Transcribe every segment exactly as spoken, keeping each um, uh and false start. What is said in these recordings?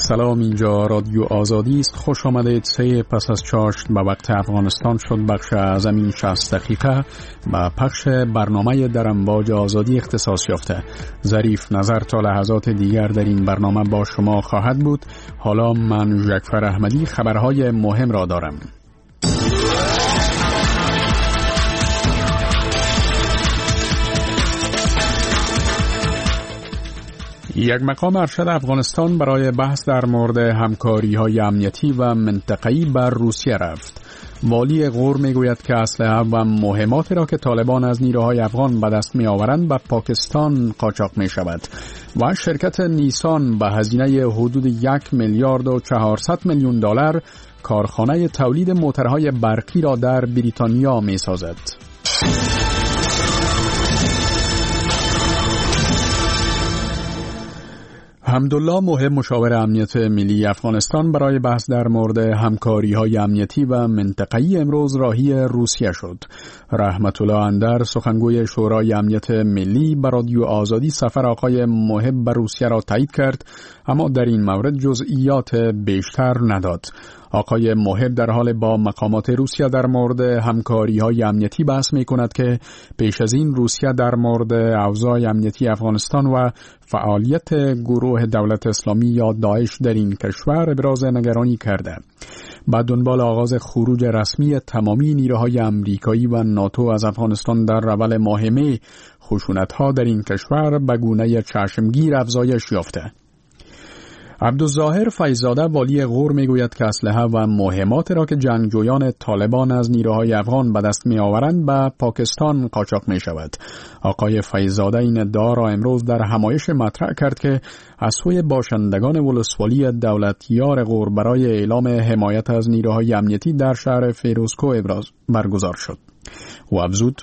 سلام، اینجا رادیو آزادی است. خوش آمدید. سه پس از چاشت به وقت افغانستان شد بخش از این شصت دقیقه با پخش برنامه در امواج آزادی اختصاص یافته. ظریف نظر تا لحظات دیگر در این برنامه با شما خواهد بود. حالا من جعفر احمدی خبرهای مهم را دارم. یک مقام ارشد افغانستان برای بحث در مورد همکاری‌های امنیتی و منطقه‌ای بر روسیه رفت. والی غور میگوید که اسلحه و مهماتی را که طالبان از نیروهای افغان به دست می‌آورند به پاکستان قاچاق می‌شود و شرکت نیسان به هزینه حدود یک میلیارد و چهارصد میلیون دلار کارخانه تولید موتورهای برقی را در بریتانیا می‌سازد. حمدالله محب مشاور امنیت ملی افغانستان برای بحث در مورد همکاری‌های امنیتی و منطقه‌ای امروز راهی روسیه شد. رحمت الله اندر سخنگوی شورای امنیت ملی بر رادیو آزادی سفر آقای محب به روسیه را تایید کرد، اما در این مورد جزئیات بیشتر نداد. آقای محب در حال با مقامات روسیه در مورد همکاری‌های امنیتی بحث می‌کند که پیش از این روسیه در مورد اوضاع امنیتی افغانستان و فعالیت گروه دولت اسلامی یا داعش در این کشور ابراز نگرانی کرده. بعد دنبال آغاز خروج رسمی تمامی نیروهای امریکایی و ناتو از افغانستان در اول ماه می، خشونت‌ها در این کشور به گونه چشمگیر افزایش یافته. عبدالظاهر فیض‌زاده والی غور میگوید که اسلحه و مهمات را که جنگجویان طالبان از نیروهای افغان به دست میآورند به پاکستان قاچاق می شود. آقای فیض‌زاده این ادعا را امروز در همایش مطرح کرد که از سوی باشندگان ولسوالی دولتیار غور برای اعلام حمایت از نیروهای امنیتی در شهر فیروزکو ابراز برگزار شد. و افزود: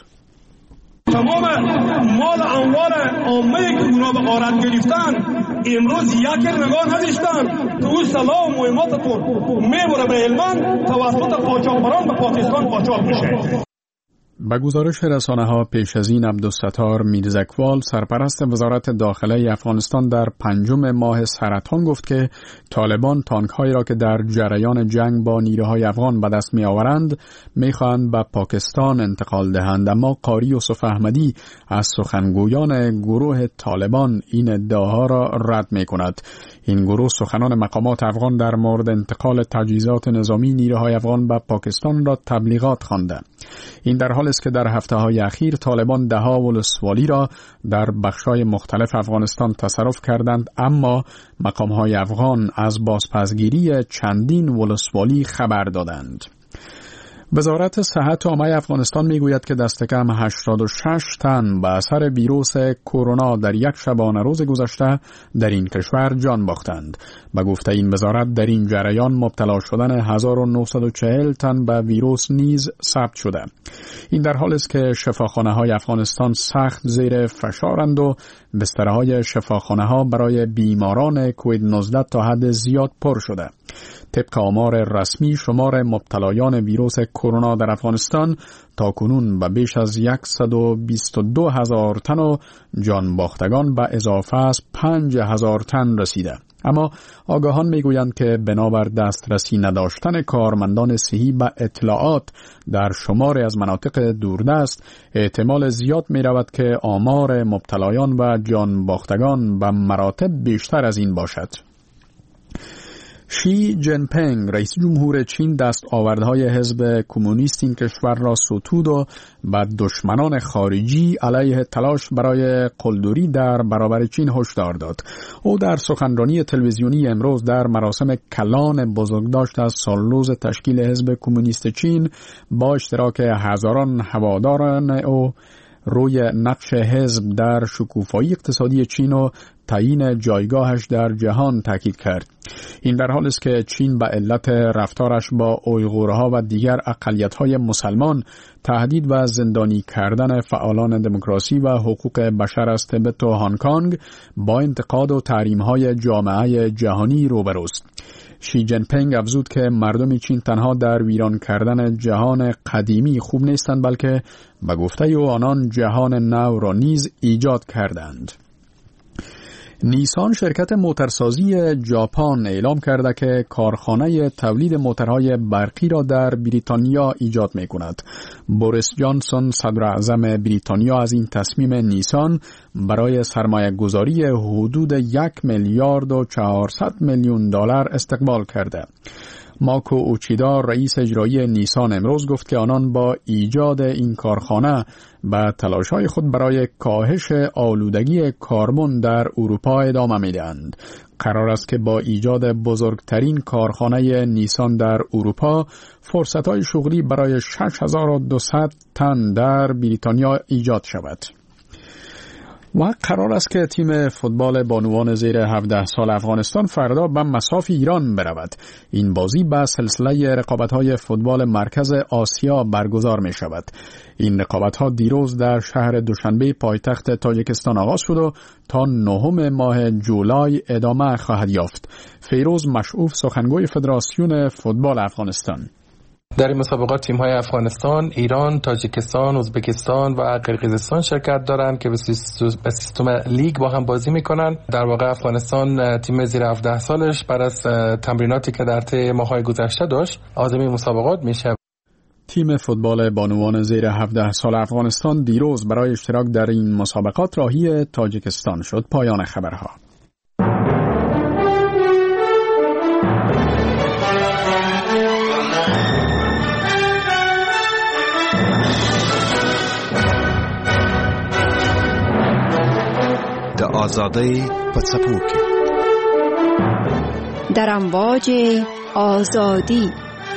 تمام مال اموال عامه که اونا به غارت گرفتن امروز یک نگاه نداشتن که او سلاح و مهماتتون میبره به هلمند توسط قاچاقبران به پاکستان قاچاق میشه. به گزارش رسانه‌ها پیش از این عبدالستار میرزکوال سرپرست وزارت داخله افغانستان در پنجم ماه سرطان گفت که طالبان تانک‌هایی را که در جریان جنگ با نیروهای افغان به دست می‌آورند می‌خواهند به پاکستان انتقال دهند، اما قاری یوسف احمدی از سخنگویان گروه طالبان این ادعاها را رد می‌کند. این گروه سخنان مقامات افغان در مورد انتقال تجهیزات نظامی نیروهای افغان به پاکستان را تبلیغات خوانده. این در حال است که در هفته‌های اخیر طالبان ده‌ها ولسوالی را در بخش‌های مختلف افغانستان تصرف کردند، اما مقام‌های افغان از بازپسگیری چندین ولسوالی خبر دادند. وزارت صحت عامه افغانستان میگوید که دست کم هشتاد و شش تن به اثر ویروس کرونا در یک شبانه روز گذشته در این کشور جان باختند. به گفته این وزارت در این جریان مبتلا شدن هزار و نهصد و چهل تن به ویروس نیز ثبت شده. این در حالی است که شفاخانه‌های افغانستان سخت زیر فشارند و بسترهای شفاخانه‌ها برای بیماران کووید نوزده تا حد زیاد پر شده. طبق آمار رسمی شمار مبتلایان ویروس کرونا در افغانستان تا کنون به بیش از صد و بیست و دو هزار تن و جان باختگان به اضافه از پنج هزار تن رسیده. اما آگاهان میگویند که بنابر دسترسی نداشتن کارمندان صحی به اطلاعات در شماری از مناطق دوردست احتمال زیاد می رود که آمار مبتلایان و جان باختگان به مراتب بیشتر از این باشد. شی جن پنگ رئیس جمهور چین دستاوردهای حزب کمونیست این کشور را ستود و به دشمنان خارجی علیه تلاش برای قلدری در برابر چین هشدار داد. او در سخنرانی تلویزیونی امروز در مراسم کلان بزرگداشت از سالروز تشکیل حزب کمونیست چین با اشتراک هزاران هواداران او روی نقش حزب در شکوفایی اقتصادی چین و تعیین جایگاهش در جهان تاکید کرد. این در حالی است که چین به علت رفتارش با اویغورها و دیگر اقلیت‌های مسلمان تهدید و زندانی کردن فعالان دموکراسی و حقوق بشر از تبت و هنگ کنگ با انتقاد و تحریم‌های جامعه جهانی روبروست. شی جن پنگ افزود که مردم چین تنها در ویران کردن جهان قدیمی خوب نیستند، بلکه به گفته او آنان جهان نو را نیز ایجاد کردند. نیسان شرکت موترسازی ژاپن اعلام کرده که کارخانه تولید موترهای برقی را در بریتانیا ایجاد می کند. بوریس جانسون صدر اعظم بریتانیا از این تصمیم نیسان برای سرمایه گذاری حدود یک میلیارد و چهارصد میلیون دلار استقبال کرده. ماکو اوچیدا رئیس اجرایی نیسان امروز گفت که آنان با ایجاد این کارخانه به تلاش‌های خود برای کاهش آلودگی کربن در اروپا ادامه می‌دهند. قرار است که با ایجاد بزرگترین کارخانه نیسان در اروپا فرصت‌های شغلی برای شش هزار و دویست تن در بریتانیا ایجاد شود. و قرار است که تیم فوتبال بانوان زیر هفده سال افغانستان فردا به مصاف ایران برود. این بازی به سلسله رقابت‌های فوتبال مرکز آسیا برگزار می شود. این رقابت‌ها دیروز در شهر دوشنبه پایتخت تاجیکستان آغاز شد و تا نهم ماه جولای ادامه خواهد یافت. فیروز مشعوف سخنگوی فدراسیون فوتبال افغانستان: در این مسابقات تیم‌های افغانستان، ایران، تاجیکستان، ازبکستان و قرقیزستان شرکت دارند که به سیستم لیگ با هم بازی می‌کنند. در واقع افغانستان تیم زیر هفده سالش بعد از تمریناتی که در طی ماه‌های گذشته داشت عازم مسابقات میشه. تیم فوتبال بانوان زیر هفده سال افغانستان دیروز برای اشتراک در این مسابقات راهی تاجیکستان شد. پایان خبرها. د آزادۍ په څپو کې در امواج آزادی.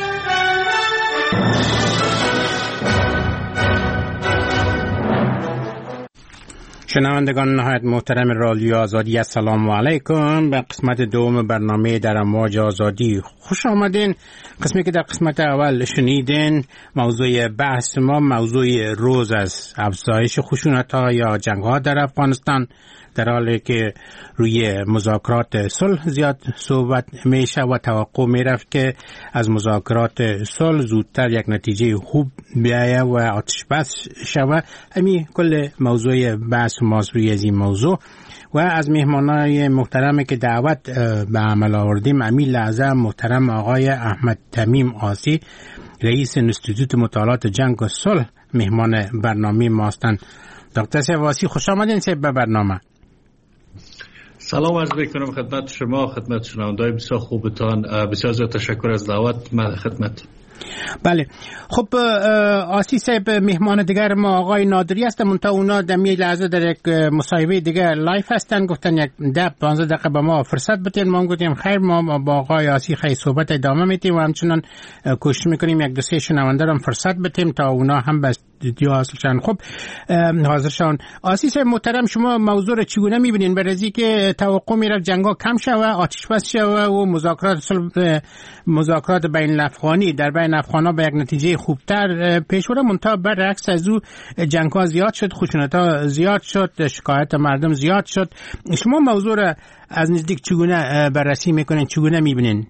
شنوندگان نهایت محترم رادیو آزادی، السلام علیکم. به قسمت دوم برنامه در امواج آزادی خوش آمدین. قسمی که در قسمت اول شنیدین موضوع بحث ما موضوع روز از افزایش خشونت‌ها یا جنگ‌ها در افغانستان، در حالی که روی مذاکرات صلح زیاد صحبت میشه و توقع میرفت که از مذاکرات صلح زودتر یک نتیجه خوب بیایه و آتش بس شود. همین کل موضوع بحث ماست روی از این موضوع. و از مهمانای محترم که دعوت به عمل آوردیم امیر لحظه محترم آقای احمد تمیم آسی، رئیس انستیتوت مطالعات جنگ و صلح، مهمان برنامه ما هستند. دکتر سواسی خوش آمدین سه به برنامه. سلام عرض میکنم خدمت شما، خدمت شنونده‌های بسیار خوبتان. بسیار زیاد تشکر از دعوت. من خدمت. بله خب آسی صاحب، مهمان دیگر ما آقای نادری هستن، منتها اونا در می لحظه در یک مصاحبه دیگر لایف هستن، گفتن یک ده پانزده دقیقه به ما فرصت بدین. ما گفتیم خیر، ما با آقای آسی خیلی صحبت ادامه میدیم و همچنان کوشش میکنیم یک دو سه شنونده رو فرصت بدیم تا اونا هم به استودیو حاضر شن. خب حاضر شون. آسی صاحب محترم، شما موضوع رو چگونه میبینین؟ برای که توقع میره جنگا کم شوه، آتش بس شوه و مذاکرات صلح، مذاکرات بین الافغانی در بین افغانا به یک نتیجه خوبتر پیش بره، منتها برعکس از او جنگ‌ها زیاد شد، خشونت‌ها زیاد شد، شکایت مردم زیاد شد. شما موضوع را از نزدیک چگونه بررسی میکنین، چگونه میبینین؟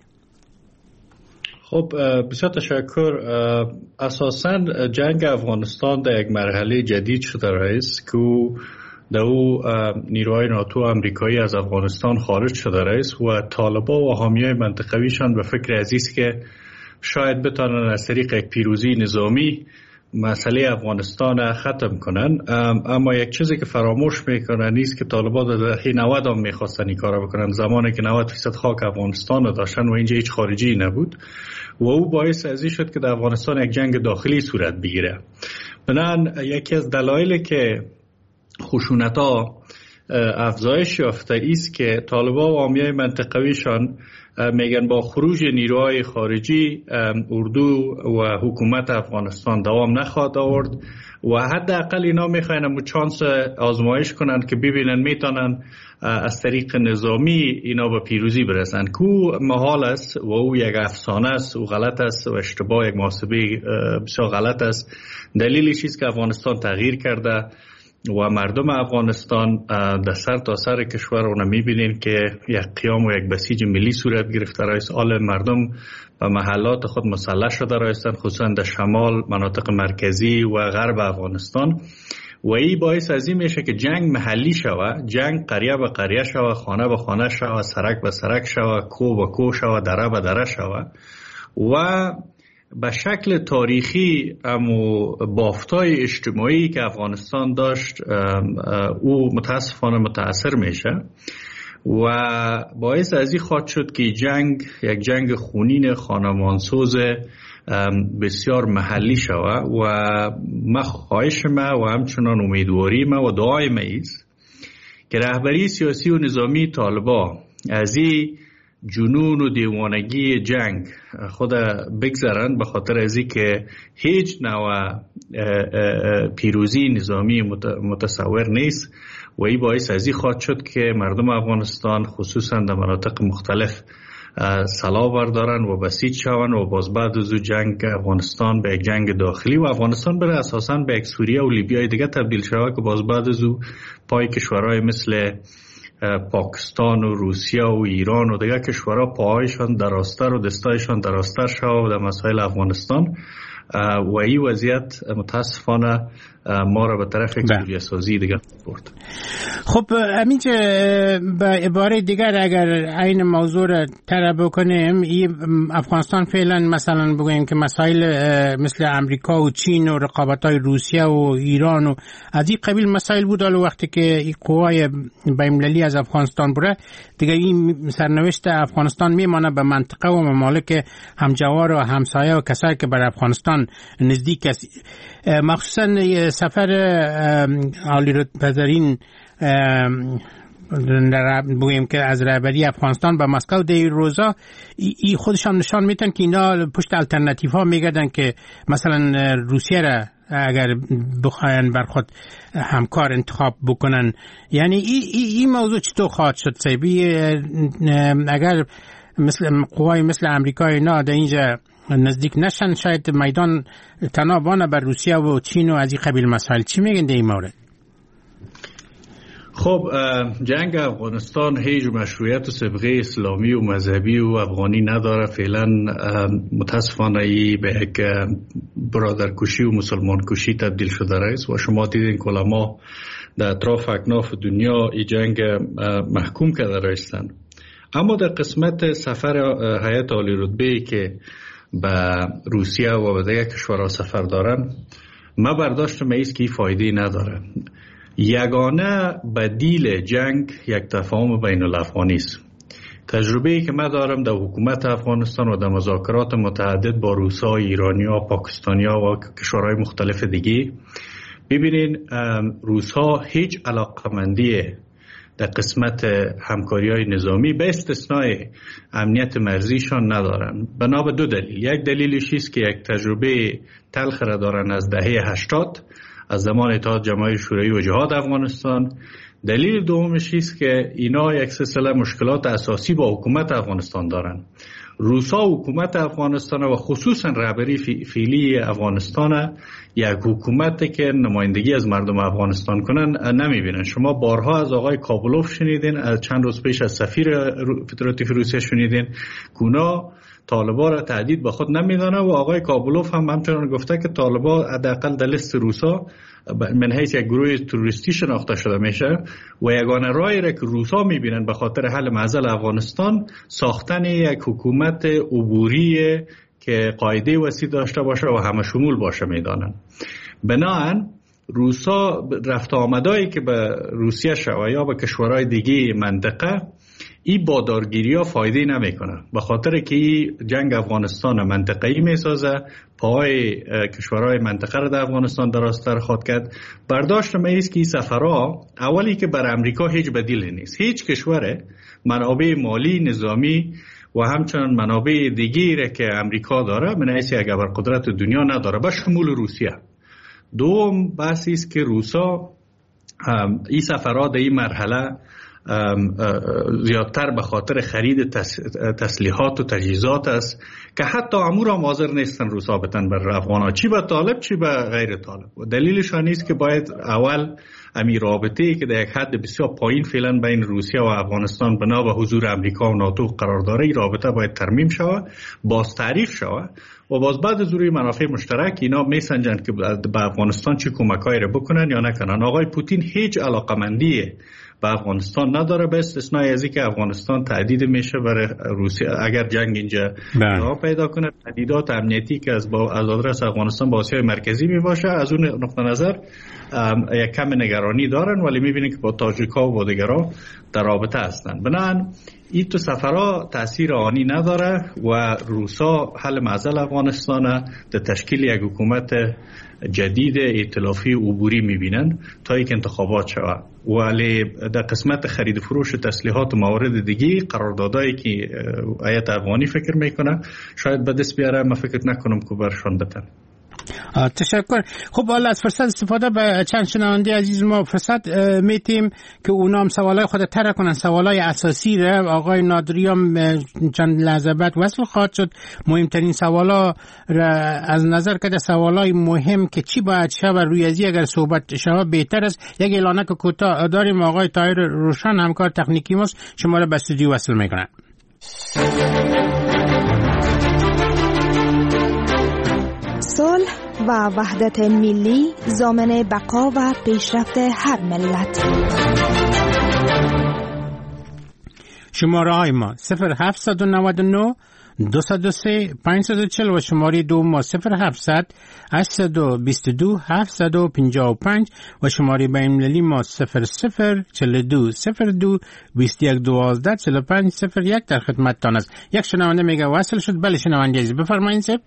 خب بسیار تشکر. اساساً جنگ افغانستان در یک مرحله جدید شده رئیس که در او نیروهای ناتو امریکایی از افغانستان خارج شده رئیس و طالبان و حامیای منطقویشان به فکر عزیز که شاید بتانن از طریق یک پیروزی نظامی مسئله افغانستان ختم کنن. اما یک چیزی که فراموش میکنن نیست که طالبان در دهه نود هم میخواستن این کارا بکنن، زمانی که نود درصد خاک افغانستان رو داشتن و اینجا هیچ خارجی نبود و او باعث ازی شد که در افغانستان یک جنگ داخلی صورت بگیره. بنابراین یکی از دلایلی که خشونت‌ها افزایش یافته است که طالبان و حامیای منطقویشان میگن با خروج نیروهای خارجی اردو و حکومت افغانستان دوام نخواهد آورد و حداقل اینا میخواین امو چانس آزمایش کنند که ببینن میتونن از طریق نظامی اینا به پیروزی برسن که محال است و او یک افسانه است و غلط است و اشتباه، یک محاسبه بسیار غلط است. دلیلش است که افغانستان تغییر کرده و مردم افغانستان در سر تا سر کشور رو میبینین که یک قیام و یک بسیج ملی صورت گرفته رئیس. آل مردم به محلات خود مسلح شده رئیسن، خصوصا در شمال، مناطق مرکزی و غرب افغانستان و این باعث از این میشه که جنگ محلی شوه، جنگ قریه به قریه شوه، خانه به خانه شوه، سرک به سرک شوه، کو به کو شوه، دره به دره شوه و به شکل تاریخی امو بافتای اجتماعی که افغانستان داشت او متاسفانه متاثر میشه و باعث از این خواهد شد که جنگ یک جنگ خونین خانمانسوز بسیار محلی شوه و ما خواهش ما و همچنان امیدواری ما و دعای ما ایست که رهبری سیاسی و نظامی طالبان از این جنون و دیوانگی جنگ خود بگذارن، به خاطر از این که هیچ نوع پیروزی نظامی متصور نیست و این باعث از این خواهد شد که مردم افغانستان خصوصا در مناطق مختلف سلاح بردارن و بسیج شون و باز بعد از جنگ افغانستان به یک جنگ داخلی و افغانستان بره اساساً به یک سوریه و لیبیای دیگه تبدیل شود که باز بعد از پای کشورهای مثل پاکستان و روسیه و ایران و دیگه کشورها پاهایشان دراستر و دستایشان دراستر شود در مسائل افغانستان و این وضعیت متاسفانه ما را به طرف سوریه سازی دیگه برد. خب همینجا به عباره دیگر اگر این موضوع را طرح بکنیم، افغانستان فعلا مثلا بگوییم که مسائل مثل امریکا و چین و رقابت‌های روسیه و ایران و از این قبیل مسائل بود، حالا وقتی که این قوای بین‌المللی از افغانستان بره دیگه این سرنوشت افغانستان میمانه به منطقه و ممالک همجوار و همسایه و کسایی که بر افغانستان نزدیک است. مخصوصا سفر عالی رتبه‌ترین بگوییم که از رهبری افغانستان به مسکو در این روزا ای خودشان نشان میدن که اینا پشت الटरनेटिव ها میگردن که مثلا روسیه را اگر بخواین بر خود همکار انتخاب بکنن. یعنی این ای, ای موضوع چطور خواهد شد سیبی اگر مثل قوای مثل امریکا اینا در اینجا نزدیک نشن، شاید میدان تنابانه بر روسیه و چین و از این قبیل مسائل. چی میگن در این مورد؟ خب جنگ افغانستان هیچ مشروعیت و سابقه اسلامی و مذهبی و افغانی نداره. فعلا متاسفانه ای به یک برادرکشی و مسلمان کشی تبدیل شده است و شما دیدین که علما در اطراف اکناف دنیا این جنگ محکوم کرده هستند. اما در قسمت سفر هیئت عالی رتبه‌ای که به روسیه و به دیگر کشورها سفر دارن، ما برداشتم ایست که فایده نداره. یگانه بدیل جنگ یک تفاهم بین الافغانی است. تجربه‌ای که من دارم در حکومت افغانستان و در مذاکرات متعدد با روسا، ایرانیا، پاکستانیا و کشورهای مختلف دیگه، ببینین روسا هیچ علاقمندی در قسمت همکاری‌های نظامی به استثنای امنیت مرزیشان ندارن. بنا به دو دلیل. یک دلیلش است که یک تجربه تلخ را دارن از دهه هشتاد از زمان اتحاد جماهیر شوروی و جهاد افغانستان. دلیل دومش است که اینا یک سلسله مشکلات اساسی با حکومت افغانستان دارن. روسا حکومت افغانستان و خصوصا رهبری فعلی افغانستان یک حکومتی که نمایندگی از مردم افغانستان کنن نمیبینن. شما بارها از آقای کابلوف شنیدین، از چند روز پیش از سفیر فدراتیو روسیه شنیدین که اونا طالبان را تهدید به خود نمیدانه و آقای کابلوف هم همچنان گفته که طالبان حداقل در لیست روسا من حیث یک گروه تروریستی شناخته شده میشه و یگانه راهی را که روسا میبینن به خاطر حل معضل افغانستان ساختن یک حکومت عبوری که قاعده وسیع داشته باشه و همه شمول باشه میدانن. بناهن روسا رفت آمدایی که به روسیه شوه یا به کشورهای دیگه منطقه این بادارگیری ها فایده نمی کنه، به خاطر که این جنگ افغانستان منطقه‌ای می سازه، پای کشورهای منطقه را در افغانستان دراستر خواهد کرد. برداشت ما ایست که این سفرها اولی که بر امریکا هیچ بدیل نیست. هیچ کشور منابع مالی، نظامی و همچنان منابع دیگری را که امریکا داره من حیث یک ابرقدرت دنیا نداره به شمول روسیه. دوم بحث است که روسا این سفرها در این مرحله زیادتر به خاطر خرید تسلیحات و تجهیزات است که حتی امور هم حاضر نیستن روسا بتن بر افغانها، چی به طالب چی به غیر طالب. و دلیلش آن است که باید اول امی رابطه‌ای که در یک حد بسیار پایین فعلا بین روسیه و افغانستان بنا به حضور امریکا و ناتو قرار داره، این رابطه باید ترمیم شود، باز تعریف شود و باز بعد از روی منافع مشترک اینا میسنجن که به افغانستان چه کمکایی رو بکنن یا نکنن. آقای پوتین هیچ علاقمندی به افغانستان نداره، به استثنای از اینکه افغانستان تهدید میشه برای روسیه اگر جنگ اینجا راه پیدا کنه. تهدیدات امنیتی که از با از آدرس افغانستان با آسیای مرکزی می باشه، از اون نقطه نظر یک کم نگرانی دارن، ولی میبینین که با تاجیک‌ها و با دیگران در رابطه هستن. بنابراین این تو سفرها تاثیر آنی نداره و روسا حل معضل افغانستان در تشکیل یک حکومت جدید ائتلافی عبوری میبینن تا یک انتخابات شود. ولی در قسمت خرید فروش تسلیحات و موارد دیگه قراردادایی که هیئت افغانی فکر میکنه شاید به دست بیاره، من فکر نکنم که برشان بتن. تشکر. خب حالا از فرصت استفاده به چند شنونده عزیز ما فرصت میتیم که اونا هم سوالای خود طرح کنن، سوالای اساسی را. آقای نادری هم چند لحظه بعد وصل خواهد شد. مهمترین سوالا را از نظر کرده، سوالای مهم که چی باید شود روی ازی اگر صحبت شود بهتر است. یک اعلانه که کوتاه داریم. آقای طاهر روشن همکار تکنیکی ماست، شما را به استودیو وصل میکنن. صلح و وحدت ملی ضامن بقا و پیشرفت هر ملت. شماره های ما صفر هفت نه نه دو صفر سه پنج چهار صفر و شماره دو ما صفر هفتصد هشت دو دو هفت پنج پنج و شماره بین المللی ما صفر صفر چهل و دو صفر دو بیست و یک دوازده چهل و پنج صفر یک. در خدمتتان است. یک شنونده میگه وصل شد. بله شنونده عزیز بفرمایید. صاحب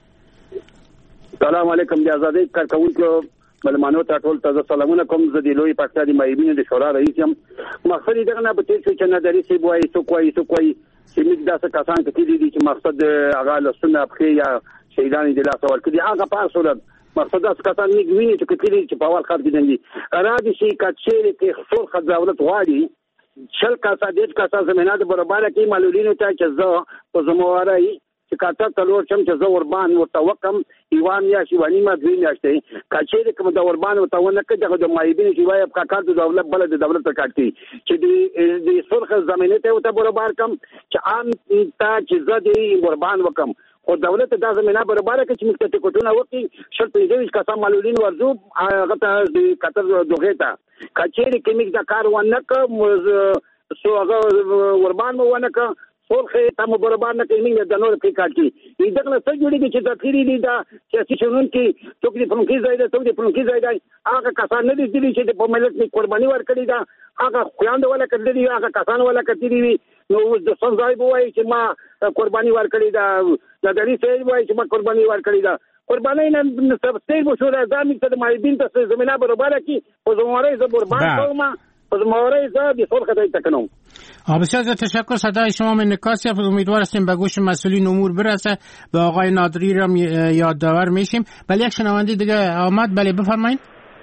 سلام علیکم. د آزادۍ کارکونکو ملمانو ته ټول تازه سلامونه کوم. زه د لوی پاکستان د مایبینو د شورا رئیس یم. مقصد دغه نه بته چې نداري سی بوای سو کوی سو کوی چې موږ داسې کسان کې دي چې مقصد هغه لسنه بخې یا شهیدان د لاس ور کړي هغه په صورت مقصد داس کسان موږ ویني چې کلی چې په اول خط کې دي راځي چې کچې کې خپل خدمت غواړي شل کاسه د کاسه زمينه د برابر کې معلولینو ته چې زه په زموارای چې کاته تلور چم چې زه وربان وتوکم ایوان یا شیوانی ما دوی نشته کچې کوم د وربان وتونه کې دغه د مایبین شیوای په کار د دولت بل د دولت تر کاټي چې د سرخ زمينه ته وته برابر کم چې عام ته چې زه د وربان وکم او دولت د زمينه برابر کې چې مستې کوټونه وکي شل پیځوي کسان معلولین ورزو هغه ته د کتر دوغه ته کچې کې موږ د کار ونه کوم سو هغه وربان ونه کوم ټولخه تم برابر نه کوي نه د نور کې کاټي دغه څه جوړیږي چې تفسیری دي دا سیاسي شنن کې څوک دې پرونکي ځای ده څوک دې پرونکي ځای ده هغه کسان نه دي چې په ملت کې قرباني ورکړي دا هغه خويند ولا کړی دي هغه کسان ولا کړی دي نو د څنګه وایي چې ما قرباني ورکړي دا د دې څه وایي چې ما قرباني ورکړي دا قرباني نه سبسته مو شو راځي چې د مایدین ته زمينه برابر کی او زموږه زبر باندې کومه از مورای زادی سرخ دای تکنم. بسیار تشکر. صدای شما من نکاسی است. امیدوار هستیم به گوش مسئولین امور برسه. به آقای نادری را یادآور میشیم. بله یک شنونده دیگه آمد. بله بفرمایید.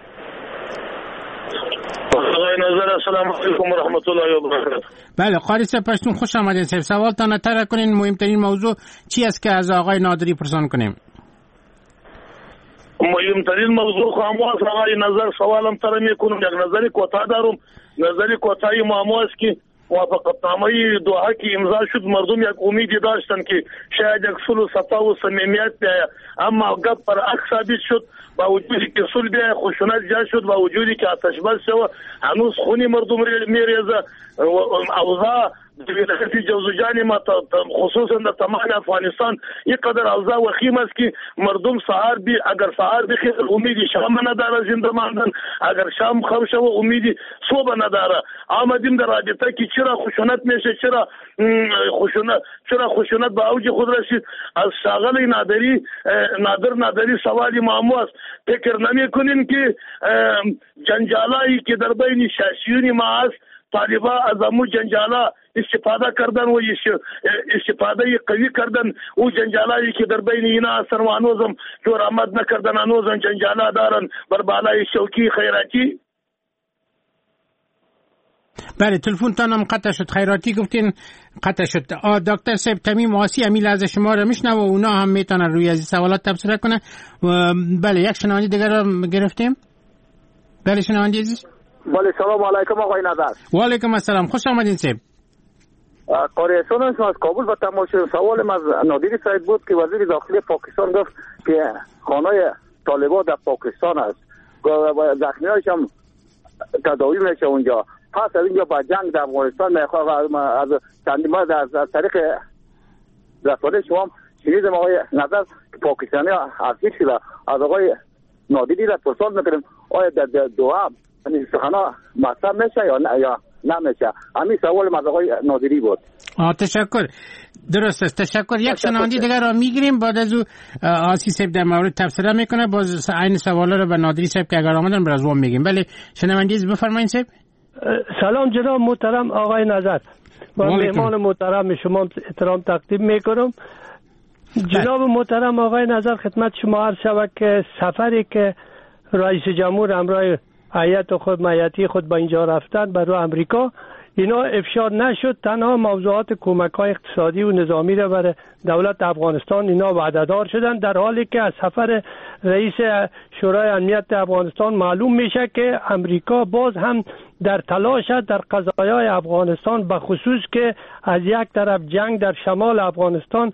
آقای ناظر السلام علیکم و رحمت الله و برکاته. بله قاری صاحب پشتون خوش آمدید. صاحب سوالتان اطلاع کنین. مهمترین موضوع چی است که از آقای نادری پرسان کنیم؟ مهمترین موضوع خاموش آقای نظر سوالم تر میکنم. یک نظری کوتاه دارم. نظری کوتاهی معما است که موافقتنامه دوحه که امضا شد مردم یک امیدی داشتن که شاید یک صلح صفا و صمیمیت بیاید، اما گپ پر عکس ثابت شد. با وجودی که صلح بیاید خشونت جا شد، با وجودی که آتش بس شد هنوز خونی مردم میریزه. اوضاع ولایت جوزجان ما خصوصا در تمام افغانستان یک قدر اوضاع وخیم است که مردم سحر بی اگر سحر بخیر امیدی شام نداره زنده ماندن، اگر شام خم شو امیدی صبح نداره. آمدیم در رابطه که چرا خشونت میشه، چرا خشونت چرا خشونت به اوج خود رسید. از شاغل نادری نادر نادری سوالی معمو است. فکر نمیکنین که جنجالایی که در بین شیعیان ما است طالبان از امو جنجالا استفاده کردن و استفاده قوی کردن او جنجالایی که در بین اینا اثر و هنوزم جور آمد نکردن، هنوزم جنجالا دارن بر بالای شوکی خیراتی. بله تلفن تانم قطع شد. خیراتی گفتین قطع شد. آ دکتر صاحب تمیم آسی امیل از شما رو میشنوه و اونا هم میتونن روی از سوالات تبصره کنن. بله یک شنوندی دیگر رو گرفتیم. بله شنوندی عزیز. بله سلام علیکم آقای نظر. و علیکم السلام. خوش آمدین صاحب. قاره از کابل و تماشا سوال از نادری سعید بود که وزیر داخلی پاکستان گفت که خانه طالبان در پاکستان است و زخمی‌هاش هم تداوی میشه اونجا. پس از اینجا با جنگ در افغانستان میخواد از چندی ما از طریق رسانه شما شنیدم آقای نظر پاکستانی ارشیف شده از آقای نادری را پرسان میکنیم آیا در دوحه این سخنا مطرح میشه یا نه یا نمیشه. همین سوال از آقای نادری بود. آه تشکر. درست است. تشکر. یک شنوندی دیگر را میگیریم بعد از او آسی صاحب در مورد تبصره میکنه باز این سوالا رو به نادری صاحب که اگر آمدن بر جواب میگیم. بله شنوندی بفرمایید صاحب. سلام جناب محترم آقای نظر و مهمان محترم شما احترام تقدیم میکنم. جناب محترم آقای نظر خدمت شما عرض شود که سفری که رئیس جمهور همراه هیئت خود مایتی خود با اینجا رفتن برای امریکا اینا افشا نشد، تنها موضوعات کمک‌های اقتصادی و نظامی را برای دولت افغانستان اینا وعده‌دار شدن، در حالی که از سفر رئیس شورای امنیت افغانستان معلوم میشه که امریکا باز هم در تلاش است در قضایای افغانستان، به خصوص که از یک طرف جنگ در شمال افغانستان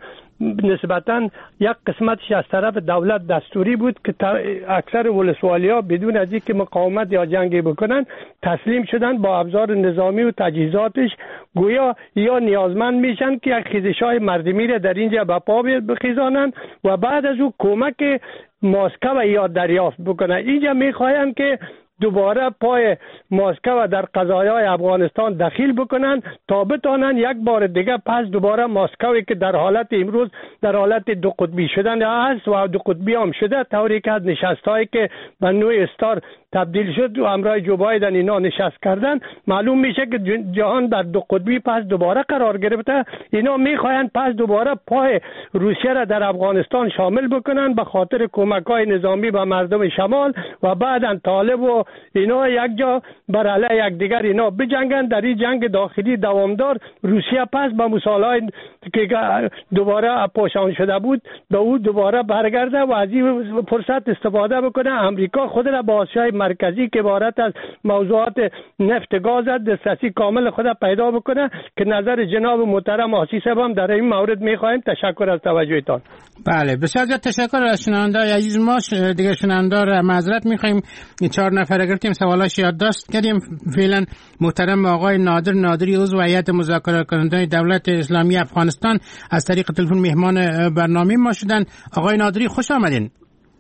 نسبتاً یک قسمتش از طرف دولت دستوری بود که اکثر ولسوالیا بدون از اینکه مقاومت یا جنگی بکنن تسلیم شدن با ابزار نظامی و تجهیزاتش، گویا یا نیازمند میشن که یک خیزش‌های مردمی را در اینجا به پا بخیزانن و بعد از او کمک مسکو یا دریافت بکنن. اینجا میخواین که دوباره پای مسکو در قضایای افغانستان دخیل بکنن تا بتانن یک بار دیگه پس دوباره مسکوی که در حالت امروز در حالت دو قطبی شدن است و دو قطبی هم شده، طوری که از نشستایی که به نوع استار تبدیل شد و همراه جو بایدن اینا نشست کردن، معلوم میشه که جهان در دو قطبی پس دوباره قرار گرفته. اینا میخواین پس دوباره پای روسیه را در افغانستان شامل بکنن به خاطر کمک‌های نظامی به مردم شمال و بعداً طالب و اینا یک جا بر علیه یک دیگر اینا بجنگن. در این جنگ داخلی دوامدار روسیه پس به مثالهای که دوباره پوشان شده بود به او دوباره برگرده و از این فرصت استفاده بکنه. امریکا خود را با آسیای مرکزی که عبارت از موضوعات نفت گاز دسترسی کامل خود پیدا بکنه که نظر جناب محترم آسی صاحب هم در این مورد میخوایم. تشکر از توجهتان. بله بسیار زیاد تشکر از شنونده‌های عزیز ما. دیگه شنونده را معذرت میخوایم چهار نفر گرفتیم سوالاش یادداشت کردیم. فعلا محترم آقای نادر نادری عضو هیئت مذاکره کننده دولت اسلامی افغانستان از طریق تلفن مهمان برنامه ما شدن. آقای نادری خوش آمدین.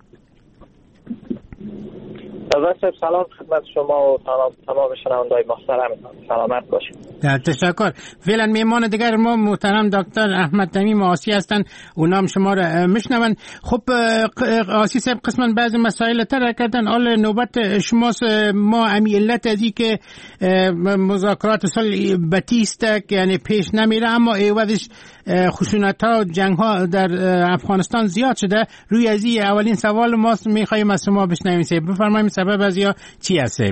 عزیز سلام خدمت شما و تمام تمام شنونده‌های محترم، سلامت باشید. تشکر. فعلا میهمان دیگر ما محترم دکتر احمد تمیم آسی هستند، اونا هم شما را میشنون. خب آسی صاحب قسما بعضی مسائل طرح کردن، حال نوبت شماست. ما امی علت از این که مذاکرات صلح بتیست یعنی پیش نمیره، اما ایوادش خشونت ها و جنگ ها در افغانستان زیاد شده. روی از این اولین سوال ماست، میخوایم از شما بشنویم. صاحب بفرمایید سبب از یا چی هست؟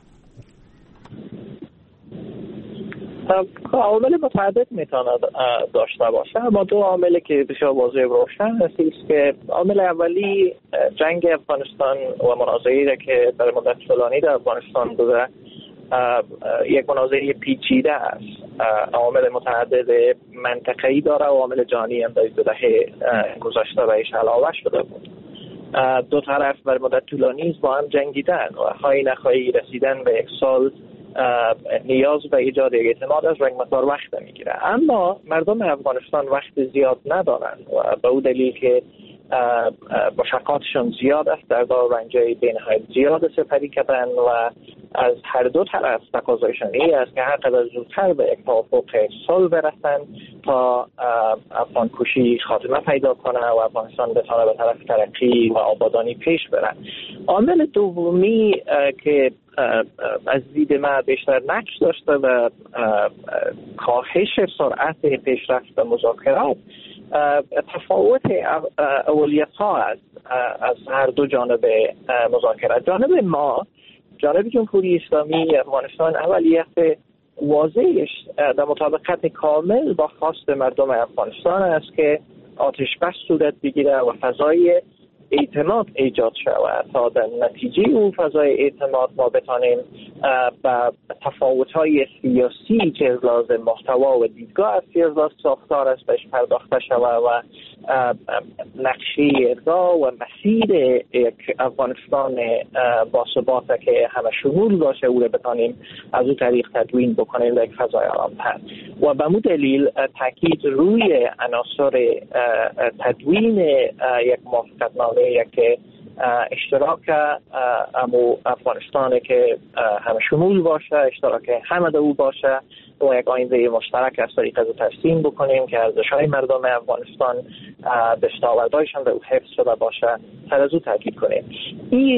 عوامل متعدد میتونه داشته باشه، اما دو عاملی که بسیار واضح و روشن است که عامل اولی جنگ افغانستان و منازعه‌ای را که در مدت طولانی در افغانستان بوده یک منازعه پیچیده است. عوامل متعدد منطقه‌ای داره و عوامل جهانی هم در دو دهه گذشته بهش علاوه شده بود. دو طرف بر مدت طولانی با هم جنگیدن و خواهی نخواهی رسیدن به یک سال نیاز به ایجاد اعتماد از رنگ مقدار وقت میگیره. اما مردم افغانستان وقت زیاد ندارن و به او دلیل که مشقاتشون زیاد است، در دار رنجای بین‌های زیاد سپری کردن و از هر دو طرف تقاضایشون این است که هر قدر زودتر به یک توافق صلح برسن تا افغان کشی خاتمه پیدا کنه و افغانستان بتونه به طرف ترقی و آبادانی پیش بره. عامل دومی که از دید من بیشتر نقش داشته و کاهش سرعت پیشرفت مذاکرات تفاوت اولیت ها است از هر دو جانب مذاکرات. جانب ما، جانب جمهوری اسلامی افغانستان، اولیت واضحش در مطابقت کامل با خواست مردم افغانستان است که آتش بس صورت بگیره و فضای اعتماد ایجاد شود تا در نتیجه اون فضای اعتماد ما بتانیم با تفاوت‌های سیاسی که از لحاظ محتوا و دیدگاه از سیاست ساختار است بهش پرداخته شود و نقشه ارضا و مسیر یک افغانستان باثبات که همه شمول باشه او رو بتانیم از اون طریق تدوین بکنیم در یک فضای آرام‌تر و به مو دلیل تاکید روی عناصر تدوین یک موافقتنامه یک اشتراک امو افغانستان که همه شمول باشه، اشتراک همه دو باشه و یک آینده مشترک از طریق از ترسیم بکنیم که ارزش‌های مردم افغانستان دستاوردهایشان به او حفظ شده باشه سر از او تاکید کنیم. این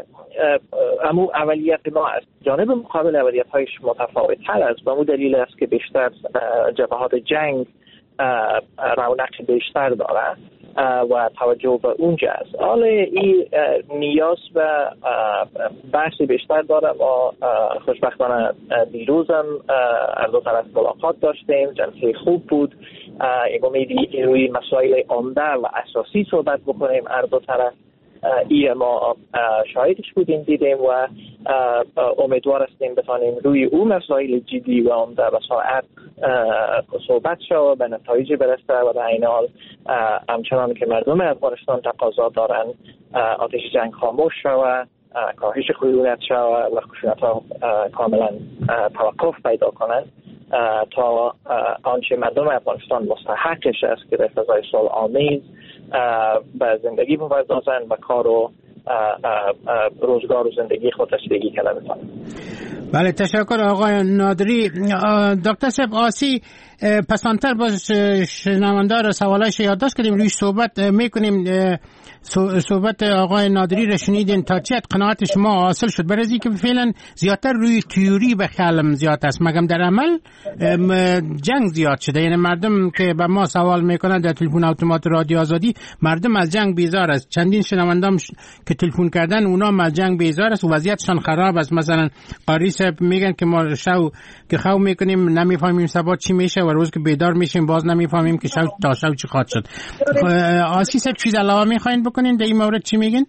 امو اولیت ما است. جانب مقابل اولیت‌هایش متفاوت تر است. به مو دلیل است که بیشتر جبهات جنگ رونق بیشتر داره و توجه به اونجا است. حالا این نیاز به بحث بیشتر داره. ما خوشبختانه دیروزم از دو طرف ملاقات داشتیم، جلسه خوب بود. یک امیدی روی مسائل عمده و اساسی صحبت بکنیم هر دو طرف. ای ما شاهدش بودیم دیدیم و امیدوار هستیم بتانیم روی اون مسائل جدی و عمده و ساعت صحبت شد و به نتایج برسته و در این حال همچنان که مردم افغانستان تقاضا دارن آتش جنگ خاموش شود، کاهش خشونت شود و خشونت ها کاملا توقف پیدا کنند تا آنچه مردم افغانستان مستحقش است که در فضای صلح آمیز به زندگی بپردازن و کار و روزگار و زندگی خود رسیدگی کردن بتونن. بله، تشکر آقای نادری. دکتر صاحب آسی پسانتر باز شنوندار سوالایش یادداشت کردیم، روی صحبت میکنیم. صحبت آقای نادری را شنیدین، تا چه قناعت شما حاصل شد؟ برای اینکه فعلا زیادتر روی تئوری به خیالم زیاد است، مگم در عمل جنگ زیاد شده. یعنی مردم که به ما سوال میکنن در تلفن اتومات رادیو آزادی، مردم از جنگ بیزار است. چندین شنوندام که تلفن کردن اونا از جنگ بیزار است و وضعیتشان خراب است. مثلا قاری صاحب میگن که ما شو که خو میکنیم نمیفهمیم صبح چی میشه و روز که بیدار میشیم باز نمیفهمیم که شو تا شو چی خواهد شد. آسی صاحب چیز علاوه میخواین بکنین در این مورد چی میگین؟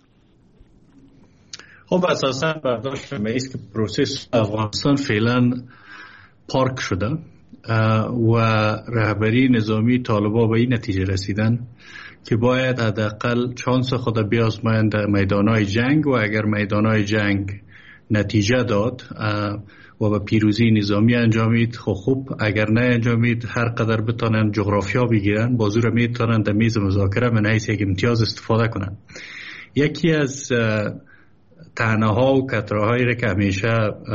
خب اساسا برداشت ما است که پروسس افغانستان فعلا پارک شده و رهبری نظامی طالبان به این نتیجه رسیدن که باید حداقل چانس خود بیازمایند در میدانهای جنگ و اگر میدانهای جنگ نتیجه داد و به پیروزی نظامی انجامید خب خوب، اگر نه انجامید هر قدر بتانن جغرافیا بگیرن بازور میتونن در میز مذاکره من حیث یک امتیاز استفاده کنن. یکی از طعنه ها و کتراهایی را که همیشه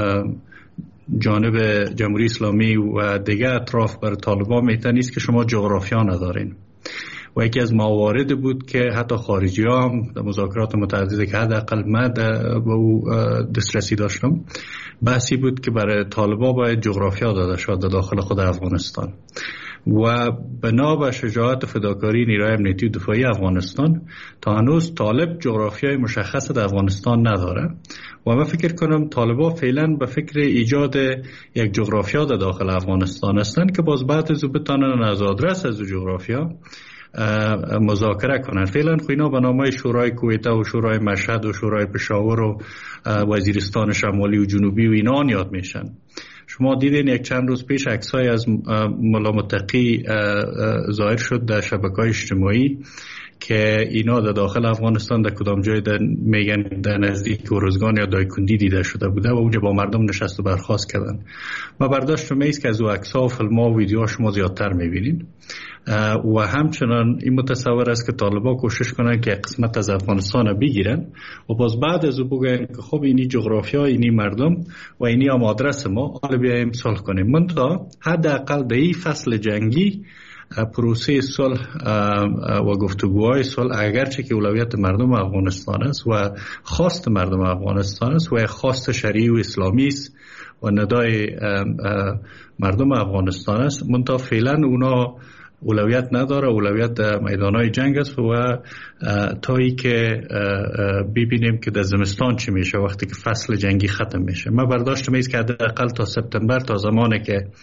جانب جمهوری اسلامی و دیگه اطراف بر طالبان میتن است که شما جغرافیا ندارین و یکی از موارد بود که حتی خارجی ها هم در مذاکرات متعدده که حداقل من با او دسترسی داشتم بحثی بود که برای طالبان باید جغرافیا داده شد در داخل خود افغانستان و بنا به شجاعت و فداکاری نیروهای امنیتی و دفاعی افغانستان تا هنوز طالب جغرافیای مشخص در افغانستان نداره و من فکر کنم طالبان فعلا به فکر ایجاد یک جغرافیا در داخل افغانستان هستند که باز بعد از او بتانن از آدرس از جغرافیا مذاکره کنن. فعلا خوینا به نامه شورای کویته و شورای مشهد و شورای پشاور و وزیرستان شمالی و جنوبی و اینا یاد میشن. شما دیدین یک چند روز پیش عکسای از ملا متقی ظاهر شد در شبکه‌های اجتماعی که اینا در داخل افغانستان در کدام جای در میگن در نزدیک ارزگان یا دایکندی دیده شده بوده و اونجا با مردم نشست و برخاست کردن. ما برداشت میست که از او عکس‌ها و فیلم‌ها و ویدیوها شما زیادتر میبینین و همچنان این متصور است که طالبان کوشش کنن که قسمت از افغانستان بگیرن و باز بعد از او بگن که خب اینی جغرافیا، اینی مردم و اینی هم آدرس ما، حالا بیایم صلح کنیم. من تا حداقل در این فصل جنگی پروسه صلح و گفتگوهای صلح اگرچه که اولویت مردم افغانستان است و خواست مردم افغانستان است و خواست شرعی و اسلامی است و ندای مردم افغانستان است، منتها فعلا اونا اولویت نداره. اولویت در میدانهای جنگ است و تا ای که ببینیم که در زمستان چی میشه وقتی که فصل جنگی ختم میشه. من برداشتم است که حداقل تا سپتامبر، تا زمانی که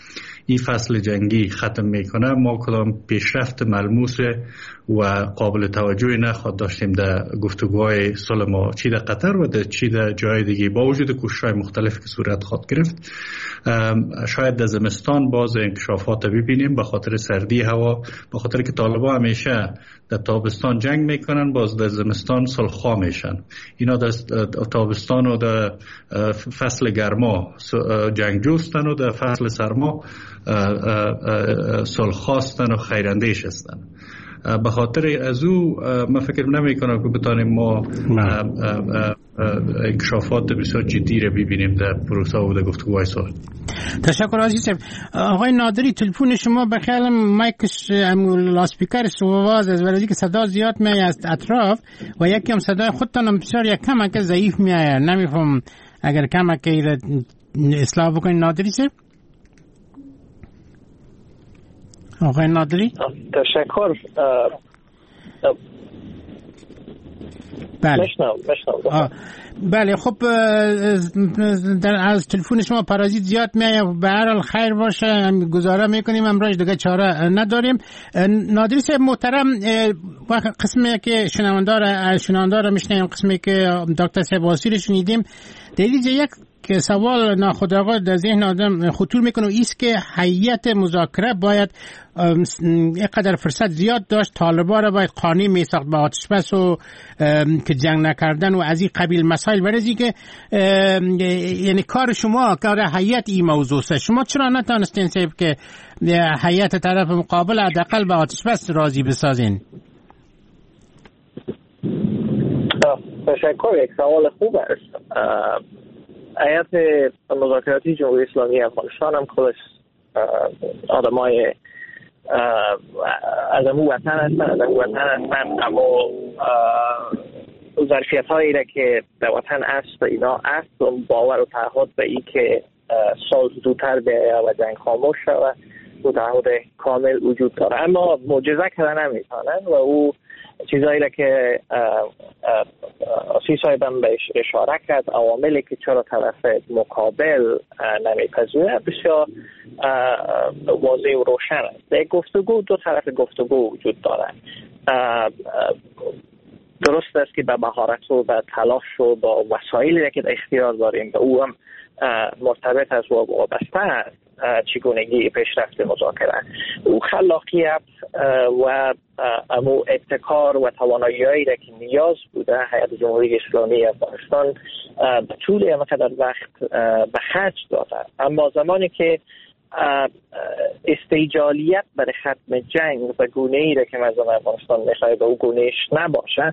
این فصل جنگی ختم میکنه ما کدام پیشرفت ملموس و قابل توجهی نخواهد داشتیم در گفتگوهای صلح ما چی در قطر و در چی در جای دیگه، با وجود کوشش‌های مختلف که صورت خواهد گرفت. شاید در زمستان باز انکشافات ببینیم به خاطر سردی هوا، به خاطر که طالبان همیشه در تابستان جنگ میکنن باز در زمستان صلح‌خواه میشن. اینا در تابستان و در فصل گرما جنگجوستن و در فصل سرما صلح‌خواستن و خیراندیش هستن. به خاطر از او من فکر نمی کنم که بتانیم ما انکشافات بسیار جدی را ببینیم در پروسه و در گفتگوهای صلح. تشکر عزیزم. آقای نادری تلفن شما به خیال مایکش لاسپیکر سواز از ولی که صدا زیاد میاد از اطراف و یکی هم صدای خودتان هم بسیار یک کم که ضعیف میاد. نمیفهم اگر کم که اصلاح بکنید نادری سه. آقای نادری تشکر. بله مشنو مشنو بله خب در از تلفن شما پارازیت زیاد میاد. به هر حال خیر باشه، گزاره میکنیم امروز دیگه چاره نداریم. نادری صاحب محترم، قسمی که شنوندار شنوندار میشنیم، قسمی که دکتر صاحب واصیر شنیدیم، دلیل یک که سوال ناخودآگاه در ذهن آدم خطور میکنه ایست که هیئت مذاکره باید اینقدر فرصت زیاد داشت، طالبان را باید قانع میساخت به آتش بس و که جنگ نکردن و از این قبیل مسائل برزی که یعنی کار شما کار هیئت این موضوع است. شما چرا نتونستین صاحب که هیئت طرف مقابل حداقل به آتش بس راضی بسازین؟ تشکر. یک سوال خوب است. هیئت مذاکراتی جمهوری اسلامی افغانستان هم خودش آدمای از امو وطن هستن از امو وطن هستن اما ظرفیت هایی را که در وطن است اینا است و باور و تعهد به این که سال زودتر به و جنگ خاموش شود و تعهد کامل وجود داره، اما معجزه کردن نمیتونن و او چیزایی را که آسی صاحبم بهش اشاره کرد، عواملی که چرا طرف مقابل نمیپذیره بسیار واضح و روشن است. در گفتگو دو طرف گفتگو وجود داره. درست است که به مهارت و به تلاش و با وسایلی که در اختیار داریم به او هم مرتبط است و وابسته است چگونگی پیشرفت مذاکره. او خلاقیت و امو ابتکار و توانایی‌هایی را که نیاز بوده هیئت جمهوری اسلامی افغانستان به طول اینقدر وقت به خرج داده، اما زمانی که استیجالیت برای ختم جنگ و گونه‌ای را که مردم افغانستان می‌خواهد به او گونه‌اش نباشه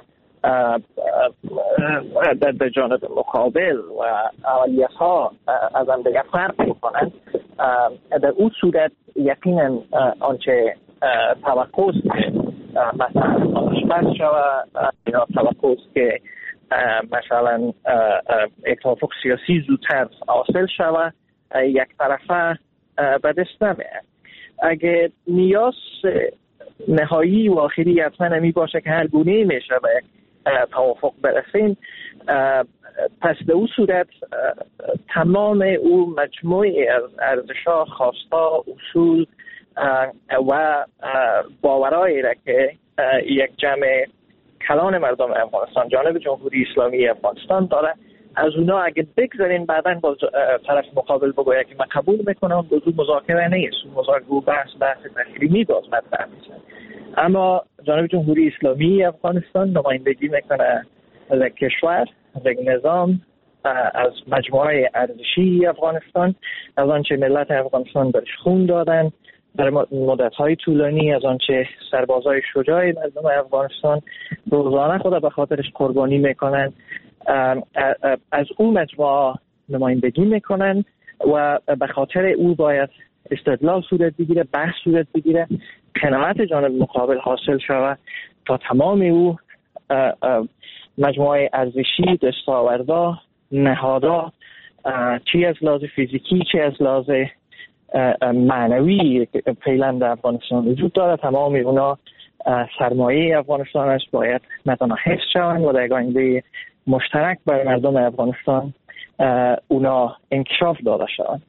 در جانب مقابل و عملیات‌ها از هم دیگر فرق می‌کنند، در اون صورت یقینا آنچه توقع است که مثلا آتش‌بس شود یا توقع است که مثلا یک توافق سیاسی زودتر حاصل شود یک طرفه به دست نمیاد. اگه نیاز نهایی و آخری حتما نمی باشه که هر گونه میشه به یک توافق برسیم، پس به اون صورت تمام او مجموعه از ارزش‌ها، خواست‌ها، اصول و باورایی را که یک جمع کلان مردم افغانستان جانب جمهوری اسلامی افغانستان داره، از اونا اگه بگذارین بعداً با طرف مقابل بگویا که من قبول میکنم موضوع مذاکره نیست، مذاکره بحث بحث تخریبی باز مطرح میشه. اما جانب جمهوری اسلامی افغانستان نمایندگی میکنه از یک کشور، از یک نظام، از مجموعه ارزشی افغانستان، از آنچه ملت افغانستان برش خون دادن در مدت‌های طولانی، از آنچه سربازای شجاع مردم افغانستان روزانه خود به خاطرش قربانی میکنن، از اون مجموعه نمایندگی میکنن و به خاطر او باید استدلال صورت بگیره، بحث صورت بگیره، قناعت جانب مقابل حاصل شود تا تمام او مجموعه ارزشی، دستاوردا، نهادا، چی از لحاظ فیزیکی چی از لحاظ معنوی پیلند افغانستان وجود داره، تمام اونا سرمایه افغانستان است، باید مثلا حفظ شوند و در آینده مشترک برای مردم افغانستان اونا انکشاف داده شوند.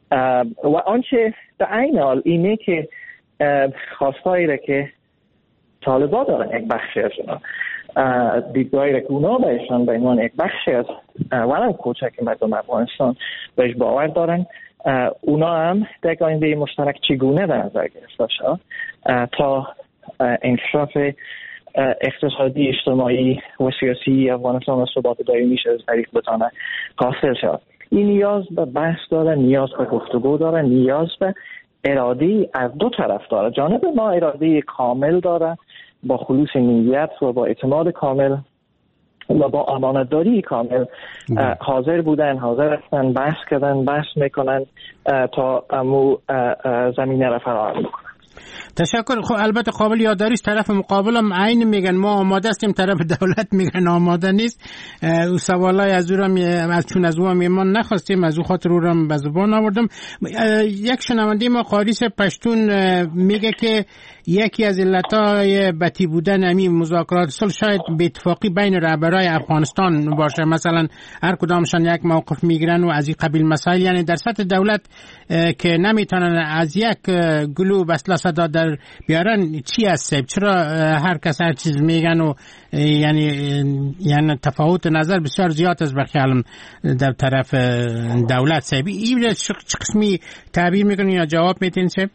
و آنچه در عین حال اینه که خواستایی را که طالبان دارن یک بخشی از اونا، دیدگاهی را که اونا بهشان به عنوان یک بخشی از ولو کوچک مردم افغانستان بهش باور دارن، اونا هم در آینده مشترک چگونه در نظر گرفته شد تا انکشاف اقتصادی، اجتماعی و سیاسی افغانستان و ثبات دائمیش از طریق بتانه حاصل شد. این نیاز به بحث داره، نیاز به گفتگو داره، نیاز به اراده از دو طرف داره. جانب ما اراده کامل داره با خلوص نیت و با اعتماد کامل و با امانتداری کامل حاضر بودن، حاضر هستن، بحث کردن، بحث میکنن تا امو زمینه را فراهم کنن. تشکر. خب البته قابل یادداری است طرف مقابل هم عین میگن ما آماده هستیم، طرف دولت میگن آماده نیست. او سوالای از او را از چون از او هم ایمان نخواستیم، از او خاطر او را به زبان آوردم. یک شنونده ما قاریس پشتون میگه که یکی از علتهای بتی بودن همین مذاکرات صلح شاید به اتفاقی بین رهبرای افغانستان باشه، مثلا هر کدامشان یک موقف میگیرن و از این قبیل مسائل، یعنی در سطح دولت که نمیتونن از یک گلو بسلا صدا در بیارن چی هست، چرا هر کس هر چیز میگن و یعنی یعنی تفاوت نظر بسیار زیاد از بخیالم در طرف دولت سیبی این چه قسمی تعبیر میکنین یا جواب میتین سیب؟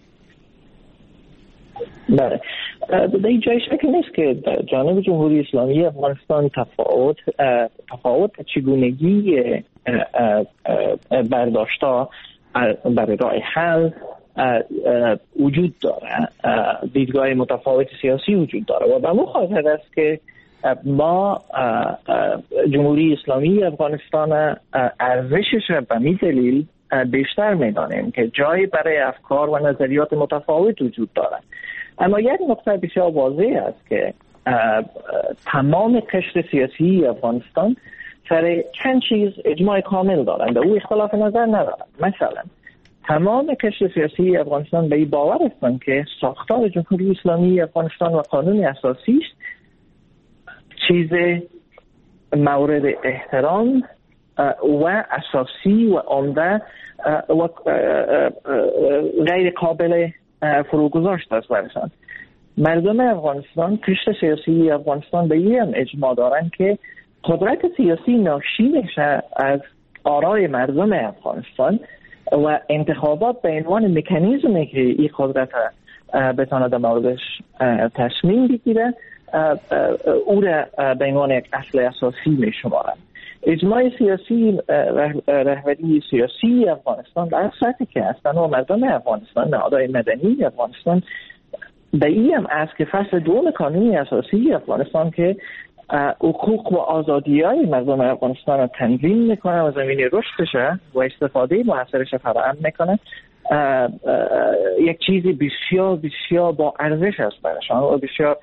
بله، در این جای شکل نیست که جانب جمهوری اسلامی افغانستان تفاوت تفاوت چگونگی برداشتا برای راه حل وجود داره، دیدگاه متفاوت سیاسی وجود داره و به مو خاطر است که ما جمهوری اسلامی افغانستان ارزشش را به می دلیل بیشتر میدانیم که جایی برای افکار و نظریات متفاوت وجود دارد. اما یک نکته بسیار واضح است که تمام قشر سیاسی افغانستان سر چند چیز اجماع کامل دارند و او اختلاف نظر ندارند. مثلا تمام قشر سیاسی افغانستان به این باور هستند که ساختار جمهوری اسلامی افغانستان و قانون اساسیش چیز مورد احترام و اساسی و عمده و غیر قابل فروگذاشت است برشان. مردم افغانستان، قشر سیاسی افغانستان به این هم اجماع دارند که قدرت سیاسی ناشی میشه از آرای مردم افغانستان و انتخابات به عنوان مکانیزمی که این قدرت بتونه در موردش تصمیم بگیره او را به عنوان یک اصل اساسی می شمارند. اجماع سیاسی، رهبری سیاسی افغانستان در سطحی که هستند و مردم افغانستان، نهادهای مدنی افغانستان به این هم است که فصل دوم قانون اساسی افغانستان که حقوق و آزادی‌های مردم افغانستان را تنظیم میکنه و زمینه رشدش و استفاده موثرش فراهم میکنه یک چیزی بسیار بسیار با ارزش است برایشان و بسیار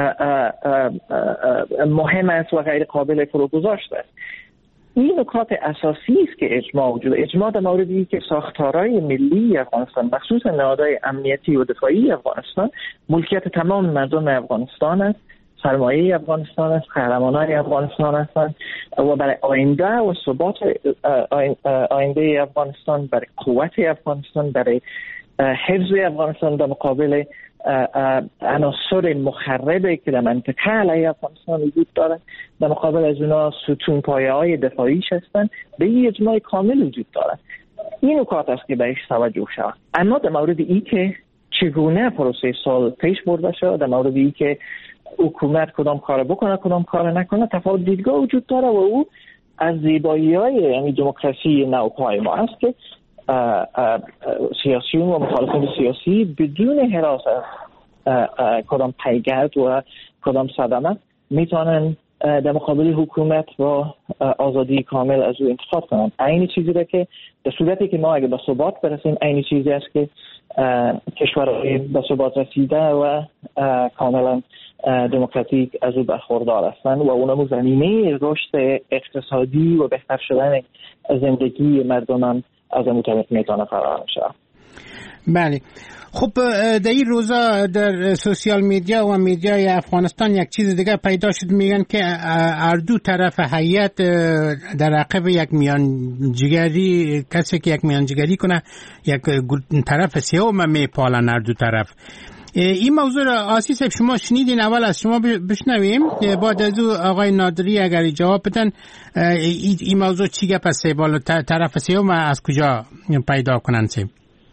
مهم است و غیر قابل فروگذاشت است. این نکات اساسی است که اجماع وجود اجماع در موردی که ساختارهای ملی افغانستان مخصوص نهادهای امنیتی و دفاعی افغانستان ملکیت تمام مردم افغانستان است، سرمایه افغانستان است، قهرمانان افغانستان هستند و برای آینده و ثبات آینده افغانستان، برای قوت افغانستان، برای حفظ افغانستان در مقابل عناصر مخربی که در منطقه علیه افغانستان وجود دارند، در مقابل از اونا ستون پایه های دفاعیش هستند، به این اجماع کامل وجود دارد. این نکات است که بهش توجه شود. اما در مورد این که چگونه پروسه صلح پیش برده شود، در مورد این که حکومت کدام کار بکنه کدام کار نکنه، تفاوت دیدگاه وجود داره و او از زیبایی‌های یعنی دموکراسی نوپای ما است که سیاسیون و مخالفین سیاسی بدون حراس از کدام پیگرد و کدام صدمه میتونن در مقابل حکومت و آزادی کامل از او انتخاب کنن. این چیزی را که در صورتی که ما اگه به ثبات برسیم، این چیزی است که کشورهای به ثبات رسیده و کاملا دموکراتیک از او برخوردار هستند و اونم زمینه رشد اقتصادی و بهتر شدن زندگی مردم هم از اون طریق میتونه فراهم شود. بله. خب در این روزا در سوشیال میدیا و میدیای افغانستان یک چیز دیگه پیدا شد، میگن که هر دو طرف هیئت در عقب یک میانجیگری، کسی که یک میانجیگری کنه یک طرف سوم میپالن هر دو طرف. این موضوع را آسی صاحب شما شنیدین؟ اول از شما بشنویم، بعد از او آقای نادری اگر جواب بدن این موضوع چی گپ است؟ بالا طرف سوم از کجا پیدا کنن صاحب؟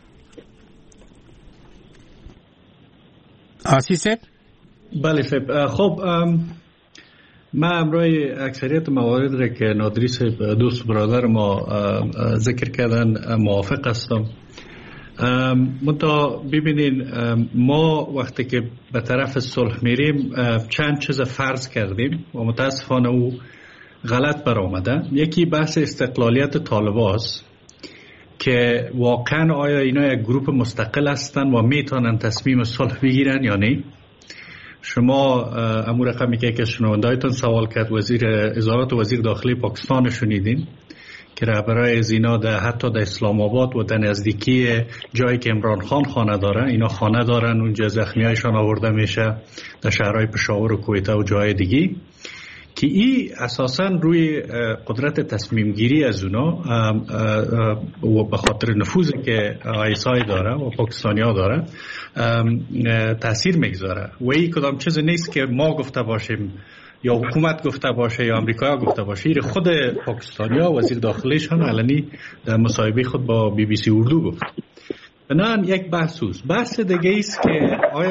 آسی صاحب؟ بله صاحب. خب ما امروی اکثریت موارد را که نادری صاحب دوست برادر ما ذکر کردن موافق هستم. منتها ببینین ما وقتی که به طرف صلح میریم چند چیز فرض کردیم و متاسفانه او غلط برآمده. یکی بحث استقلالیت طالباست که واقعا آیا اینا یک گروه مستقل هستن و میتونن تصمیم صلح بگیرن یا نه. شما امور رقمی که شنوندهایتون سوال کرد، وزیر وزارت و وزیر داخلی پاکستان شنیدین که رهبرای زینا در حتی در اسلام آباد و در نزدیکی جایی که عمران خان خانه دارن، اینا خانه دارن، اونجا زخمیایشان آورده میشه در شهرهای پشاور و کویته و جای دیگی، که این اساساً روی قدرت تصمیم گیری از اونا و به خاطر نفوذی که آیسای داره و پاکستانی ها داره تاثیر میگذاره. و این کدام چیز نیست که ما گفته باشیم یا حکومت گفته باشه یا امریکا گفته باشه. این خود پاکستانی ها وزیر داخلیشان علنی در مصاحبه خود با بی بی سی اردو گفت. بنابراین یک بحث است. بحث دیگه است که آیا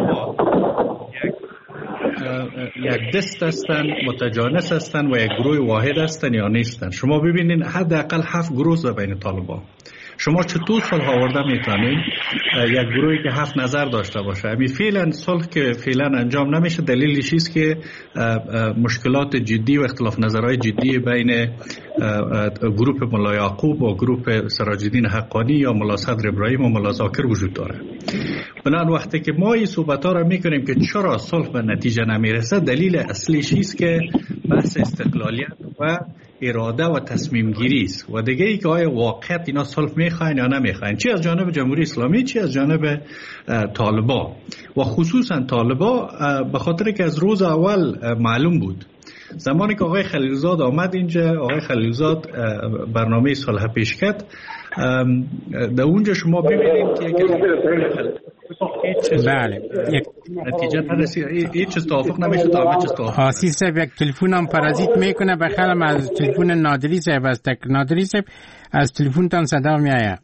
یک دست هستن، متجانس هستن و یک گروه واحد هستن یا نیستن. شما ببینین حداقل هفت گروه در بین طالبان. شما چطور صلح آورده میتونین یک گروهی که هفت نظر داشته باشه؟ همین فعلا صلح که فعلا انجام نمیشه دلیلش است که مشکلات جدی و اختلاف نظرهای جدی بین گروه ملا یعقوب و گروه سراج الدین حقانی یا ملا صدر ابراهیم و ملا زاکر وجود داره. بنابراین وقتی که ما این صحبت ها را میکنیم که چرا صلح به نتیجه نمیرسه، دلیل اصلیش است که بحث استقلالیت و اراده و تصمیم گیری است. و دیگه ای که آیا واقعیت اینا صلح میخواین یا نمیخواین، چی از جانب جمهوری اسلامی چی از جانب طالبان. و خصوصا طالبان به خاطر که از روز اول معلوم بود، زمانی که آقای خلیلزاد آمد اینجا، آقای خلیلزاد برنامه صلح پیش کرد، در اونجا شما ببینید که بله نتیجه نرسید، هیچ چیز توافق نمیشه تا همه چیز توافق. آسی صاحب یک تلفن هم پرازیت میکنه، بخیرم از تلفن نادری صاحب است. نادری صاحب از تلفن تان صدا میآید.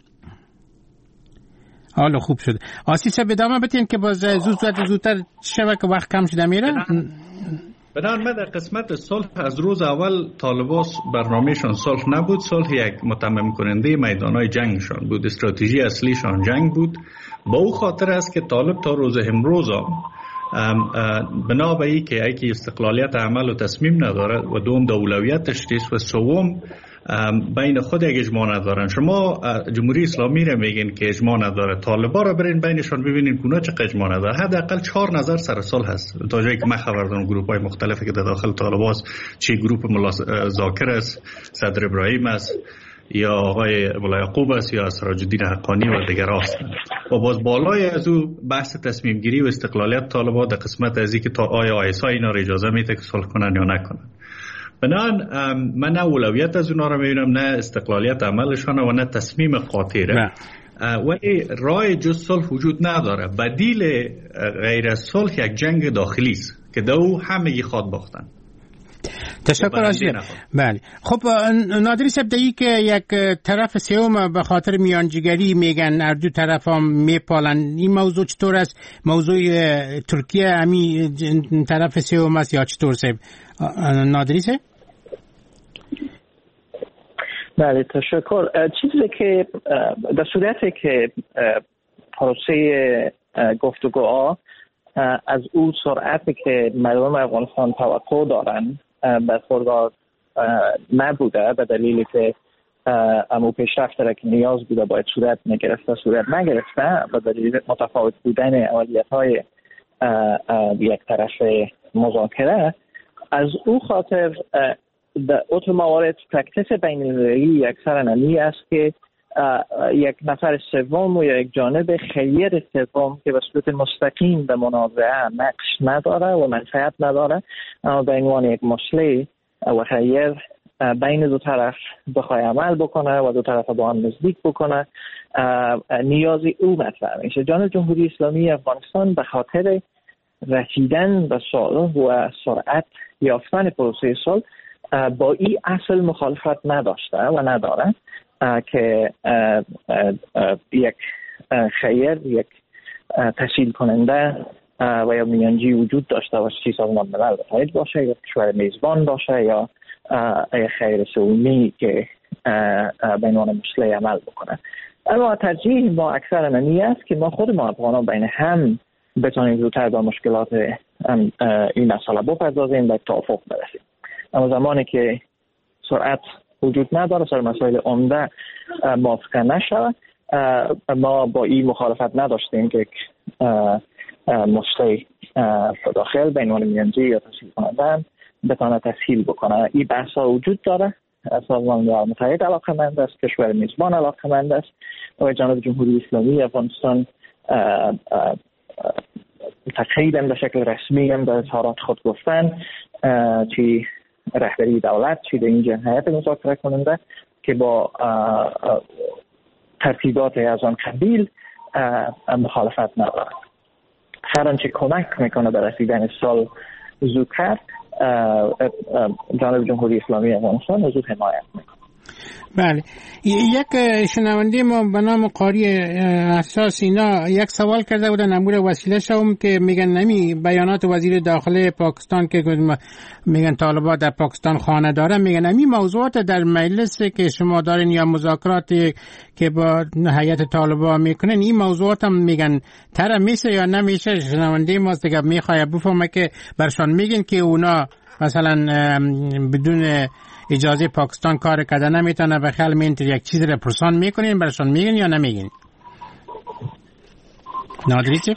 حالا خوب شد. آسی صاحب ادامه بدین که باز زودتر زودتر شبه که وقت کم شده میره. بنابراین من در قسمت صلح از روز اول طالبان برنامهشان صلح نبود. صلح یک متمم کننده میدانهای جنگشان بود، استراتژی اصلیشان جنگ بود. با او خاطر است که طالب تا روز امروز بنا به ای که ای که استقلالیت عمل و تصمیم نداره و دوم اولویتش نیست و سوم بین خود یک اجماع ندارن. شما جمهوری اسلامی را میگین که اجماع نداره، طالبان را برین بینشان ببینین که اونا چه اجماع نداره. حداقل چهار نظر سر صلح هست تا جایی که من خبر دارم. گروه های مختلفی که در داخل طالبان است، چه گروه ملا زاکر است، صدر ابراهیم است، یا آقای ملا یعقوب است، یا سراج الدین حقانی و دیگر هستند. و باز بالای از او بحث تصمیم گیری و استقلالیت طالبان در قسمت از اینکه تا آیا آیسا اینا را اجازه میده که صلح کنن یا نکنن. بنابراین من نه اولویت از اونا را میبینم، نه استقلالیت عملشان و نه تصمیم قاطعه. ولی راه جز صلح وجود نداره. بدیل غیر از صلح یک جنگ داخلی است که دو همگی خواد باختن. تشکر آسی. بله خب نادری صاحب دایی که یک طرف سوم به خاطر میانجیگری میگن هر دو طرف هم میپالن، این موضوع چطور است؟ موضوع ترکیه همی طرف سوم است یا چطور صاحب؟ نادری صاحب؟ بله تشکر. چیزی که در صورتی که پروسه گفتگوها از اون سرعتی که مردم افغانستان توقع دارن برخوردار نبوده به دلیلی که امو پیشرفت را که نیاز بوده باید صورت نگرفته صورت نگرفته و دلیل متفاوت بودن عملیات های یک طرف مذاکره، از او خاطر در اوت موارد پرکتیس بین المللی اکثرا نمی است که یک نفر سوم و یا یک جانب خیر سوم که به صورت مستقیم به منازعه نقش نداره و منفعت نداره، اما به عنوان یک مصلح و خیر بین دو طرف بخواه عمل بکنه و دو طرف با هم نزدیک بکنه، نیازی او مطرح میشه. جانب جمهوری اسلامی افغانستان به خاطر رسیدن به صلح و سرعت یافتن پروسه صلح با این اصل مخالفت نداشته و نداره که یک خیر، یک تسهیل کننده و یا میانجی وجود داشته باشه، چی سازمان ملل متحد باشه یا کشور میزبان باشه یا خیر سومی که به عنوان مصلح عمل بکنه. اما ترجیح ما اکثر منی است که ما خود ما افغانان بین هم بتونیم زودتر با مشکلات این مسئله بپردازیم و توافق برسیم. اما زمانی که سرعت وجود نداره، سر مسائل عمده موافقه نشود، ما با این مخالفت نداشتیم که مصلح داخل به عنوان میانجی یا تسهیل کننده بتونه تسهیل بکنه. این بحث ها وجود داره. سازمان ملل متحد علاقه‌مند است، کشور میزبان علاقه‌مند است و جانب جمهوری اسلامی افغانستان تقریبا به شکل رسمی هم در اظهارات خود گفتن چی رهبری دولت چی در این جهت مذاکره کننده که با ترتیبات از آن قبیل مخالفت نداره. هر آنچه کمک میکنه به رسیدن صلح زودتر جانب جمهوری اسلامی افغانستان زود حمایت میکنه. بله، یک شنونده ما به نام قاری اساس اینا یک سوال کرده بودن امور وسیله شوم که میگن نمی بیانات وزیر داخله پاکستان که میگن طالبان در پاکستان خانه داره، میگن نمی موضوعات در مجلس که شما دارین یا مذاکرات که با هیئت طالبان میکنن، این موضوعات هم میگن تر میشه یا نمیشه؟ شنونده ماست دیگه میخواد بفهمه که برشان میگن که اونا مثلا بدون اجازه پاکستان کار کرده نمیتونه به خیال مینتر یک چیز رو پرسان میکنین برشان میگن یا نمیگن؟ نادری چی؟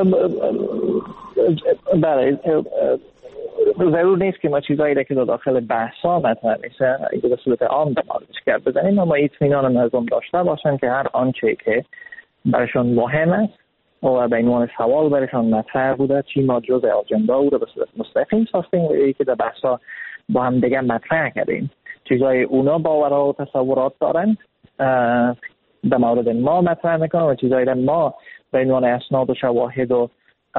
بله، ضرور نیست که ما چیزایی را که داخل بحثا مطرح میشه اگه به صورت عام در موردش گپ بزنیم، اما اطمینان مردم داشته باشن که هر آنچه که برشان مهم است و به عنوان سوال برشان مطرح بوده چی ما جز اجندا او رو به صورت مستقیم ساختیم و ای که در بحثا با هم دیگه مطرح کردیم. چیزای اونا باورها و تصورات دارن در مورد ما مطرح میکنن و چیزایی ما به عنوان اسناد و شواهد و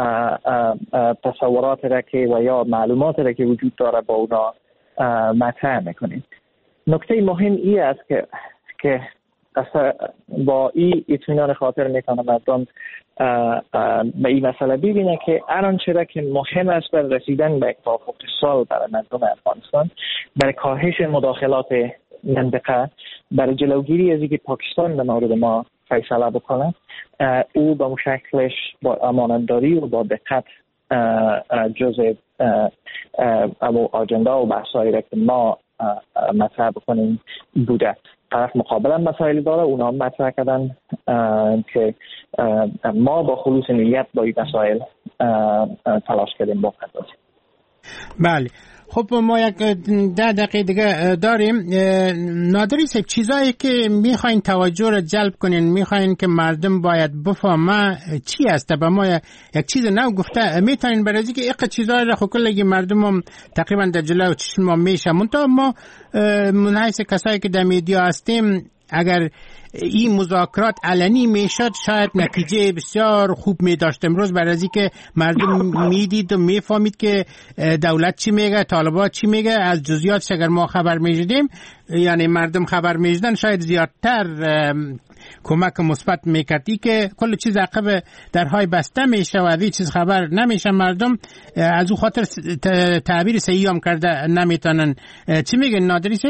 تصورات را که و یا معلومات را که وجود داره با اونا مطرح میکنیم. نکته مهم ای است که که با این اطمینان خاطر میکنه مردم به این مسئله ببینه که الان چرا که مهم است برای رسیدن به توافق صلح برای مردم افغانستان، برای کاهش مداخلات منطقه، برای جلوگیری از اینکه پاکستان در مورد ما فیصله بکنه، او با مشکلش با امانتداری و با دقت جزء اجندا و بحثایی را که ما مطرح بکنیم بوده. طرف مقابل هم مسائل داره، اونا هم مطرح کردن که ما با خلوص نیت با این مسائل تلاش کردیم بپردازیم. بله، خب ما یک ده دقیقه دیگه داریم. نادری صاحب، چیزایی که میخواین توجه رو جلب کنین، میخواین که مردم باید بفهمه چی است؟ به ما یک چیز نو گفته میتونین برای اینکه یک چیزایی رو خب کلی مردم هم تقریبا در جلوی چشم ما میشه، منتها ما منحیث کسایی که در میدیا هستیم اگر این مذاکرات علنی میشد شاید نتیجه بسیار خوب می داشت. امروز برای از اینکه مردم میدید و میفهمید که دولت چی میگه، طالبان چی میگه، از جزئیاتش اگر ما خبر میشدیم، یعنی مردم خبر میشدن، شاید زیادتر کمک مثبت میکردی که کل چیز عقب درهای بسته میشه و از این چیز خبر نمیشه. مردم از او خاطر تعبیر صحیح هم کرده نمیتونن. چی میگن نادری صاحب؟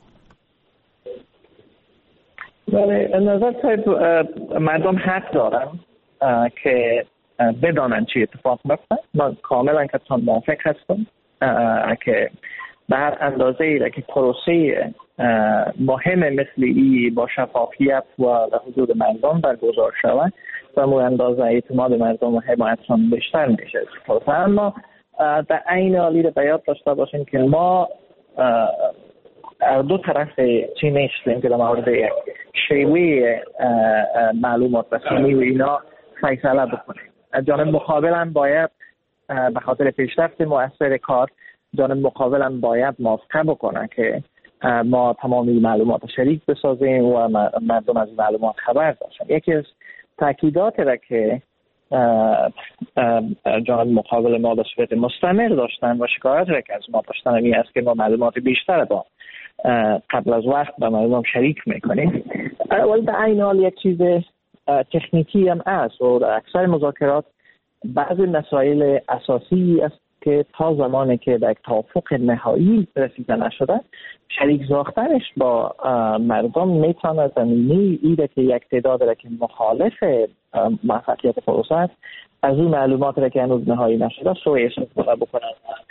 بله، نظر صاحب مردم حق دارن که بدانن چی اتفاق میفته. من کاملا که موافق هستم که به هر اندازه ای که پروسه مهم مثل ای با شفافیت و در حضور مردم برگزار شود و مو اندازه اعتماد مردم و حمایتشان بیشتر میشه. اما در عین حالی رو بیاد داشته باشیم که ما دو طرف چی نیستیم که در مورد شیوه معلومات رسانی و اینا فیصله بکنیم. جانب مقابل هم باید به خاطر پیشرفت مؤثر کار جانب مقابل هم باید موافقه بکنه که ما تمامی معلومات شریک بسازیم و مردم از معلومات خبر داشتن. یکی از تاکیدات را که جانب مقابل ما به صورت مستمر داشتن و شکایت را که از ما داشتن این است که ما معلومات بیشتر با قبل از وقت با مردم شریک میکنیم. ولی به عین حال یک چیز تکنیکی هم است و در اکثر مذاکرات بعضی مسائل اساسی است که تا زمانی که به یک توافق نهایی رسیده نشده شریک ساختنش با مردم میتونه زمینه ایده که یک تعداد را که مخالف موفقیت پروسه است از اون معلومات را که هنوز نهایی نشده سوء استفاده بکنن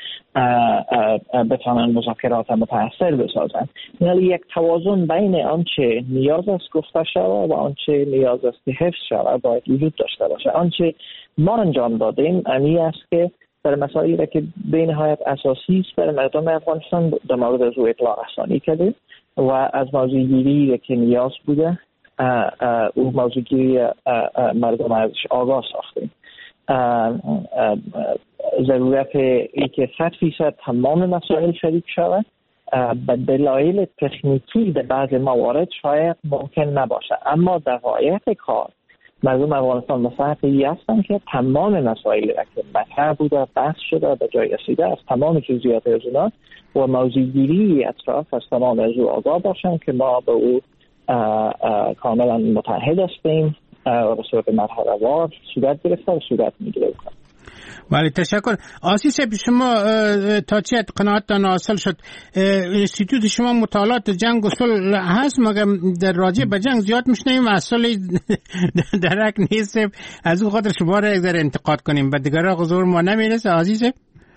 و بتونن مذاکرات متأثر بسازن. یعنی یک توازن بین آنچه نیاز است گفته شود و آنچه نیاز است که حفظ شود باید وجود داشته باشه. آنچه ما انجام دادیم امی است که در مسائلی که به نهایت اساسی است برای مردم افغانستان در مورد از او اطلاع رسانی کردیم و از موضوع گیری که نیاز بوده او موضوع گیری مردم ازش آگاه ساختیم. ضرورت ای که صد فیصد تمام مسائل شریک شود به دلایل تکنیکی در بعض موارد شاید ممکن نباشه، اما در واقعیت کار مردم افغانستان مصرفی هستن که تمام مسائلی را که مطرح بوده بحث شده به جای رسیده از تمام جزئیات از اونا و موضوع گیری اطراف از تمام از او آگاه باشن که ما به او اه اه کاملا متحد هستیم و به صورت مرحله وار صورت گرفته و صورت میگیره. بله تشکر. آسیس شما تا چه قناعتتان حاصل شد؟ انستیتوت شما مطالعات جنگ و صلح هست مگر در راجع به جنگ زیاد میشنیم و از صلح درک نیست، از اون خاطر شما را در انتقاد کنیم به دیگران حضور ما نمیرسه. عزیزه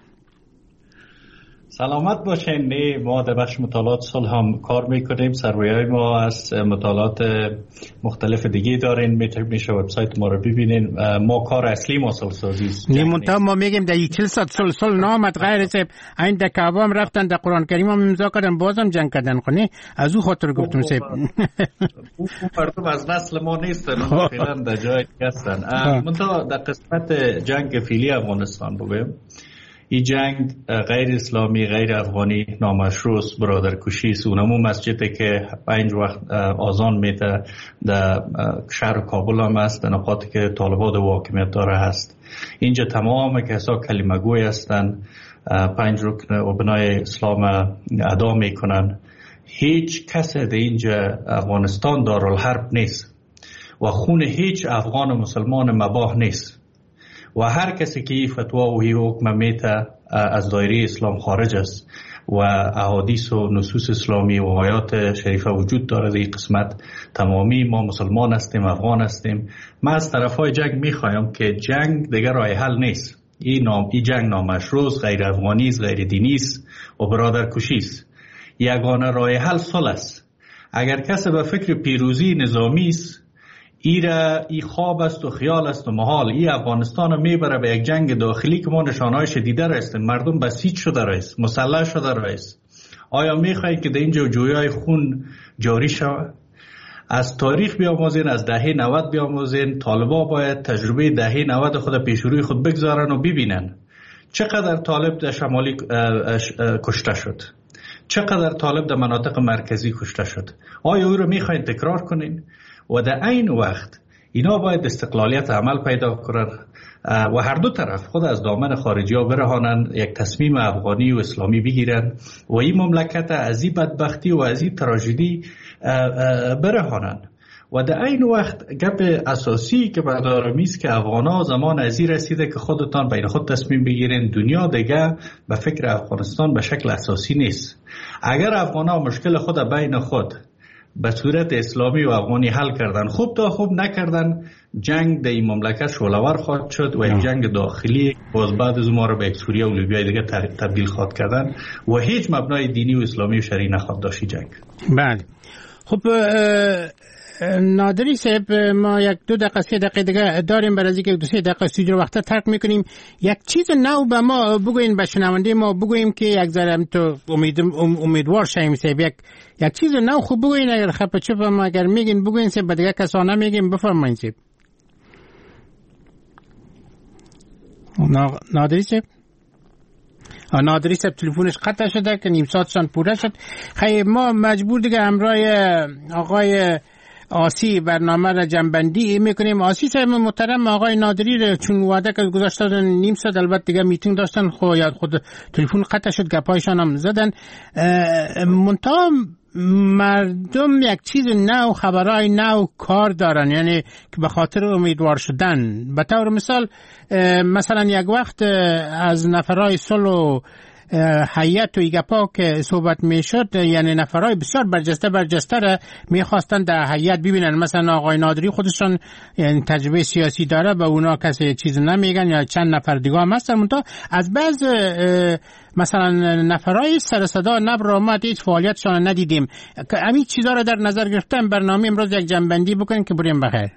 سلامت باشین. نه ما در بخش مطالعات صلح هم کار میکنیم. سرویای ما از مطالعات مختلف دیگه دارین، میشه وبسایت ما رو ببینین. ما کار اصلی ما صلح سازی است. نیمونتا ما میگیم در چهل سال صلح صلح نامد غیر سب این در کعبه هم رفتن در قرآن کریم هم امضا کردن بازم جنگ کردن خونه از اون خاطر گفتم سب اون مردم از نسل ما نیستن، اون فعلا در جای هستن. منتها در قسمت جنگ فعلی افغانستان بگم این جنگ غیر اسلامی غیر افغانی نامشروع برادر کشی است. اونمو مسجدی که پنج وقت آذان میده در شهر کابل هم است، در نقاطی که طالبان و حاکمیت داره هست. اینجا تمام کسا کلمه گوی هستن، پنج رکن و بنای اسلام ادا میکنن. هیچ کس در اینجا افغانستان دارالحرب نیست و خون هیچ افغان و مسلمان مباح نیست و هر کسی که این فتوا و این حکم میته از دایره اسلام خارج است و احادیث و نصوص اسلامی و آیات شریفه وجود داره. در این قسمت تمامی ما مسلمان هستیم، افغان هستیم. من از طرفای جنگ میخوایم که جنگ دیگر راه حل نیست. این نام این جنگ نامشروع، غیر افغانی است، غیر دینی است و برادر کشی است. یگانه راه حل صلح است. اگر کسی به فکر پیروزی نظامی است، ایره ای خواب است و خیال است و محال. ای افغانستان رو میبره به یک جنگ داخلی که ما نشانهای شدیده رایستیم. مردم بسیج شده رایست، مسلح شده رایست. آیا میخواهید که در اینجا جویای خون جاری شود؟ از تاریخ بیاموزین، از دهه نود بیاموزین. طالبا باید تجربه دهه نود خود پیش روی خود بگذارن و ببینن چقدر طالب در شمالی کشته شد، چقدر طالب در مناطق مرکزی کشته شد. آیا او رو میخواین تکرار کنین؟ و در این وقت اینا باید استقلالیت عمل پیدا کنن و هر دو طرف خود از دامن خارجی ها برهانن، یک تصمیم افغانی و اسلامی بگیرن و این مملکت از این بدبختی و از این تراژدی برهانن. و در این وقت گپ اساسی که بردارم است که افغانا زمان ازی رسیده که خودتان بین خود تصمیم بگیرین. دنیا دیگه به فکر افغانستان به شکل اساسی نیست. اگر افغانا مشکل خود بین خود به صورت اسلامی و افغانی حل کردن خوب تا خوب نکردن، جنگ در این مملکت شعله‌ور خواهد شد و یک جنگ داخلی باز بعد از ما رو به یک سوریه و لیبیای دیگه تبدیل خواهد کردن و هیچ مبنای دینی و اسلامی و شرعی نخواهد داشت جنگ. بله. خب نادری صاحب ما یک دو دقیقه سه دقیقه دیگه داریم، برای اینکه دو سه دقیقه استودیو وقت ترک میکنیم. یک چیز نو به ما بگوین، به شنونده ما بگوییم که یک ذره تو امید امیدوار شیم صاحب، یک یک چیز نو خوب بگوین. اگر خب چه ما اگر میگین بگوین صاحب، دیگه کسانه میگیم بفرمایید صاحب. نادری صاحب نادری صاحب تلفنش قطع شده که نیم ساعتشان پوره شد. خیلی ما مجبور دیگه همراه آقای آسی برنامه را جنبندی میکنیم. آسی صاحب محترم، آقای نادری را چون وعده که گذاشتن نیم ساعت، البته دیگه میتینگ داشتن، خود یاد خود تلفن قطع شد، گپایشان هم زدن. منتها مردم یک چیز نو، خبرای نو کار دارن، یعنی که به خاطر امیدوار شدن. به طور مثال مثلا یک وقت از نفرای صلح هیئت و ایگپا که صحبت میشد، یعنی نفرای بسیار برجسته برجسته را میخواستن در هیئت ببینن. مثلا آقای نادری خودشون یعنی تجربه سیاسی داره، به اونا کسی چیز نمیگن، یا چند نفر دیگه هم هستن. منتها از بعض مثلا نفرای سر صدا نبر آمد، هیچ فعالیتشان ندیدیم. همین چیزا را در نظر گرفتن برنامه امروز یک جنبندی بکنیم که بریم بخیر.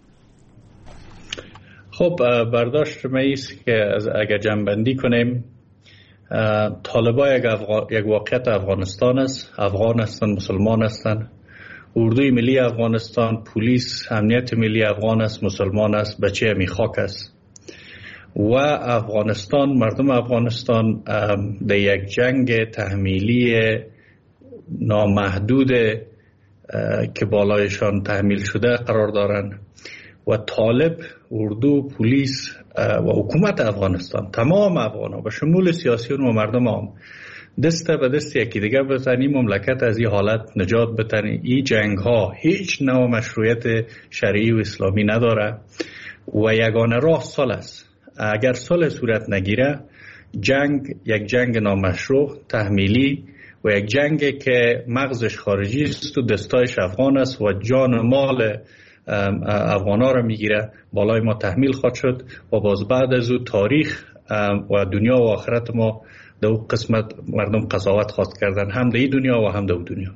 خب برداشت ما ایست که اگر جنبندی کنیم، طالبان یک, افغان... یک واقعیت افغانستان است. افغان هستند، مسلمان هستند. اردوی ملی افغانستان، پلیس امنیت ملی افغان است، مسلمان است، بچه می خاک است. و افغانستان، مردم افغانستان در یک جنگ تحمیلی نامحدود که بالایشان تحمیل شده قرار دارند. و طالب، اردو، پلیس و حکومت افغانستان، تمام افغان‌ها به شمول سیاسیون و مردم هم دست به دست یکی دیگر بزنی مملکت از این حالت نجات بتنی. این جنگ ها هیچ نوع مشروعیت شرعی و اسلامی نداره و یگانه راه صلح است. اگر صلح صورت نگیره، جنگ یک جنگ نامشروع تحمیلی و یک جنگ که مغزش خارجی است و دستایش افغان است و جان و مال افغانا را میگیره، بالای ما تحمیل خواهد شد و باز بعد از او تاریخ و دنیا و آخرت ما در اون قسمت مردم قضاوت خواهد کردن، هم در این دنیا و هم در اون دنیا.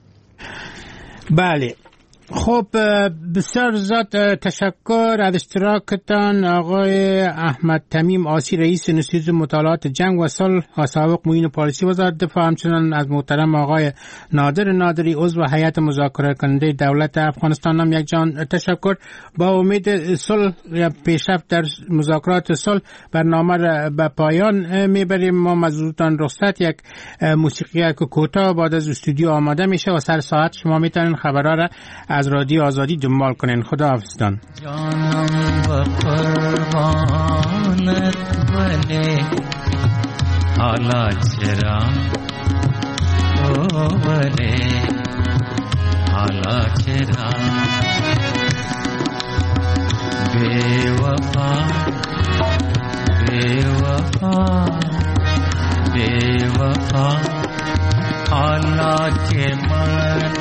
بله، خب بسیار زیاد تشکر از اشتراکتان آقای احمد تمیم آسی، رئیس انستیتوت مطالعات جنگ و صلح و سابق معین پالیسی وزارت دفاع، همچنان از محترم آقای نادر نادری عضو هیئت مذاکره کننده دولت افغانستان هم یک جان تشکر. با امید صلح یا پیشرفت در مذاکرات صلح برنامه را به پایان میبریم. ما مزودتان رخصت یک موسیقی کوتاه بعد از استودیو آماده میشه و سر ساعت شما میتونین خبرها را از رادیو آزادی دنبال کنین. خدا حافظتان. جانم و قربانت ولی حالا چرا او ولی حالا چرا بے وفا بے وفا بے وفا حالا که من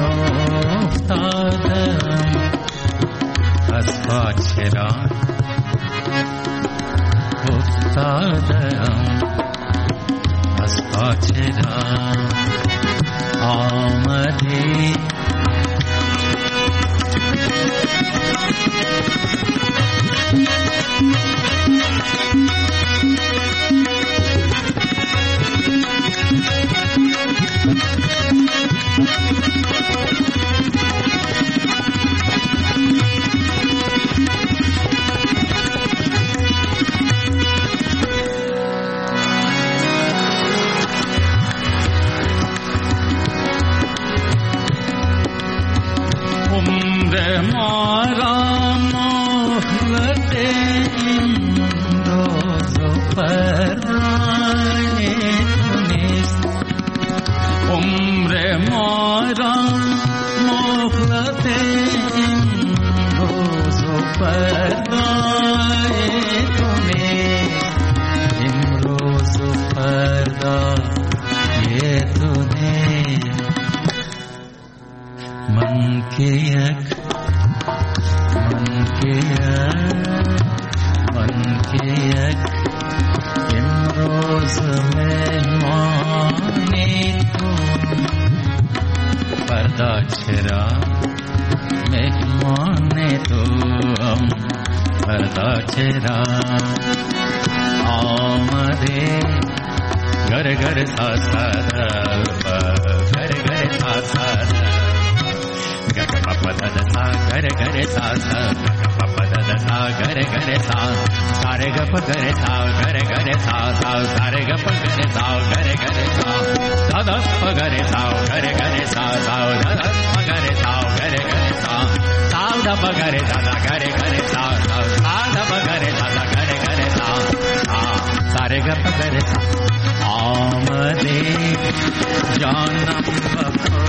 افتادم از پا چرا افتادم از پا چرا آمدی मेहमान तो हम भरता चेहरा आमदे घर घर सा सादा घर घर सा सादा गप पप दद सा घर घर सा सा पप दद सा घर घर सा सारे गप घर सा घर घर सा सा सारे गप घर सा घर घर सा दादा पगर सा घर घर सा सा दादा पगर सा घर घर सा सादा पगर दादा घर घर सा सा सादा पगर दादा घर घर सा सारे गप घर सा आमदे जानम बप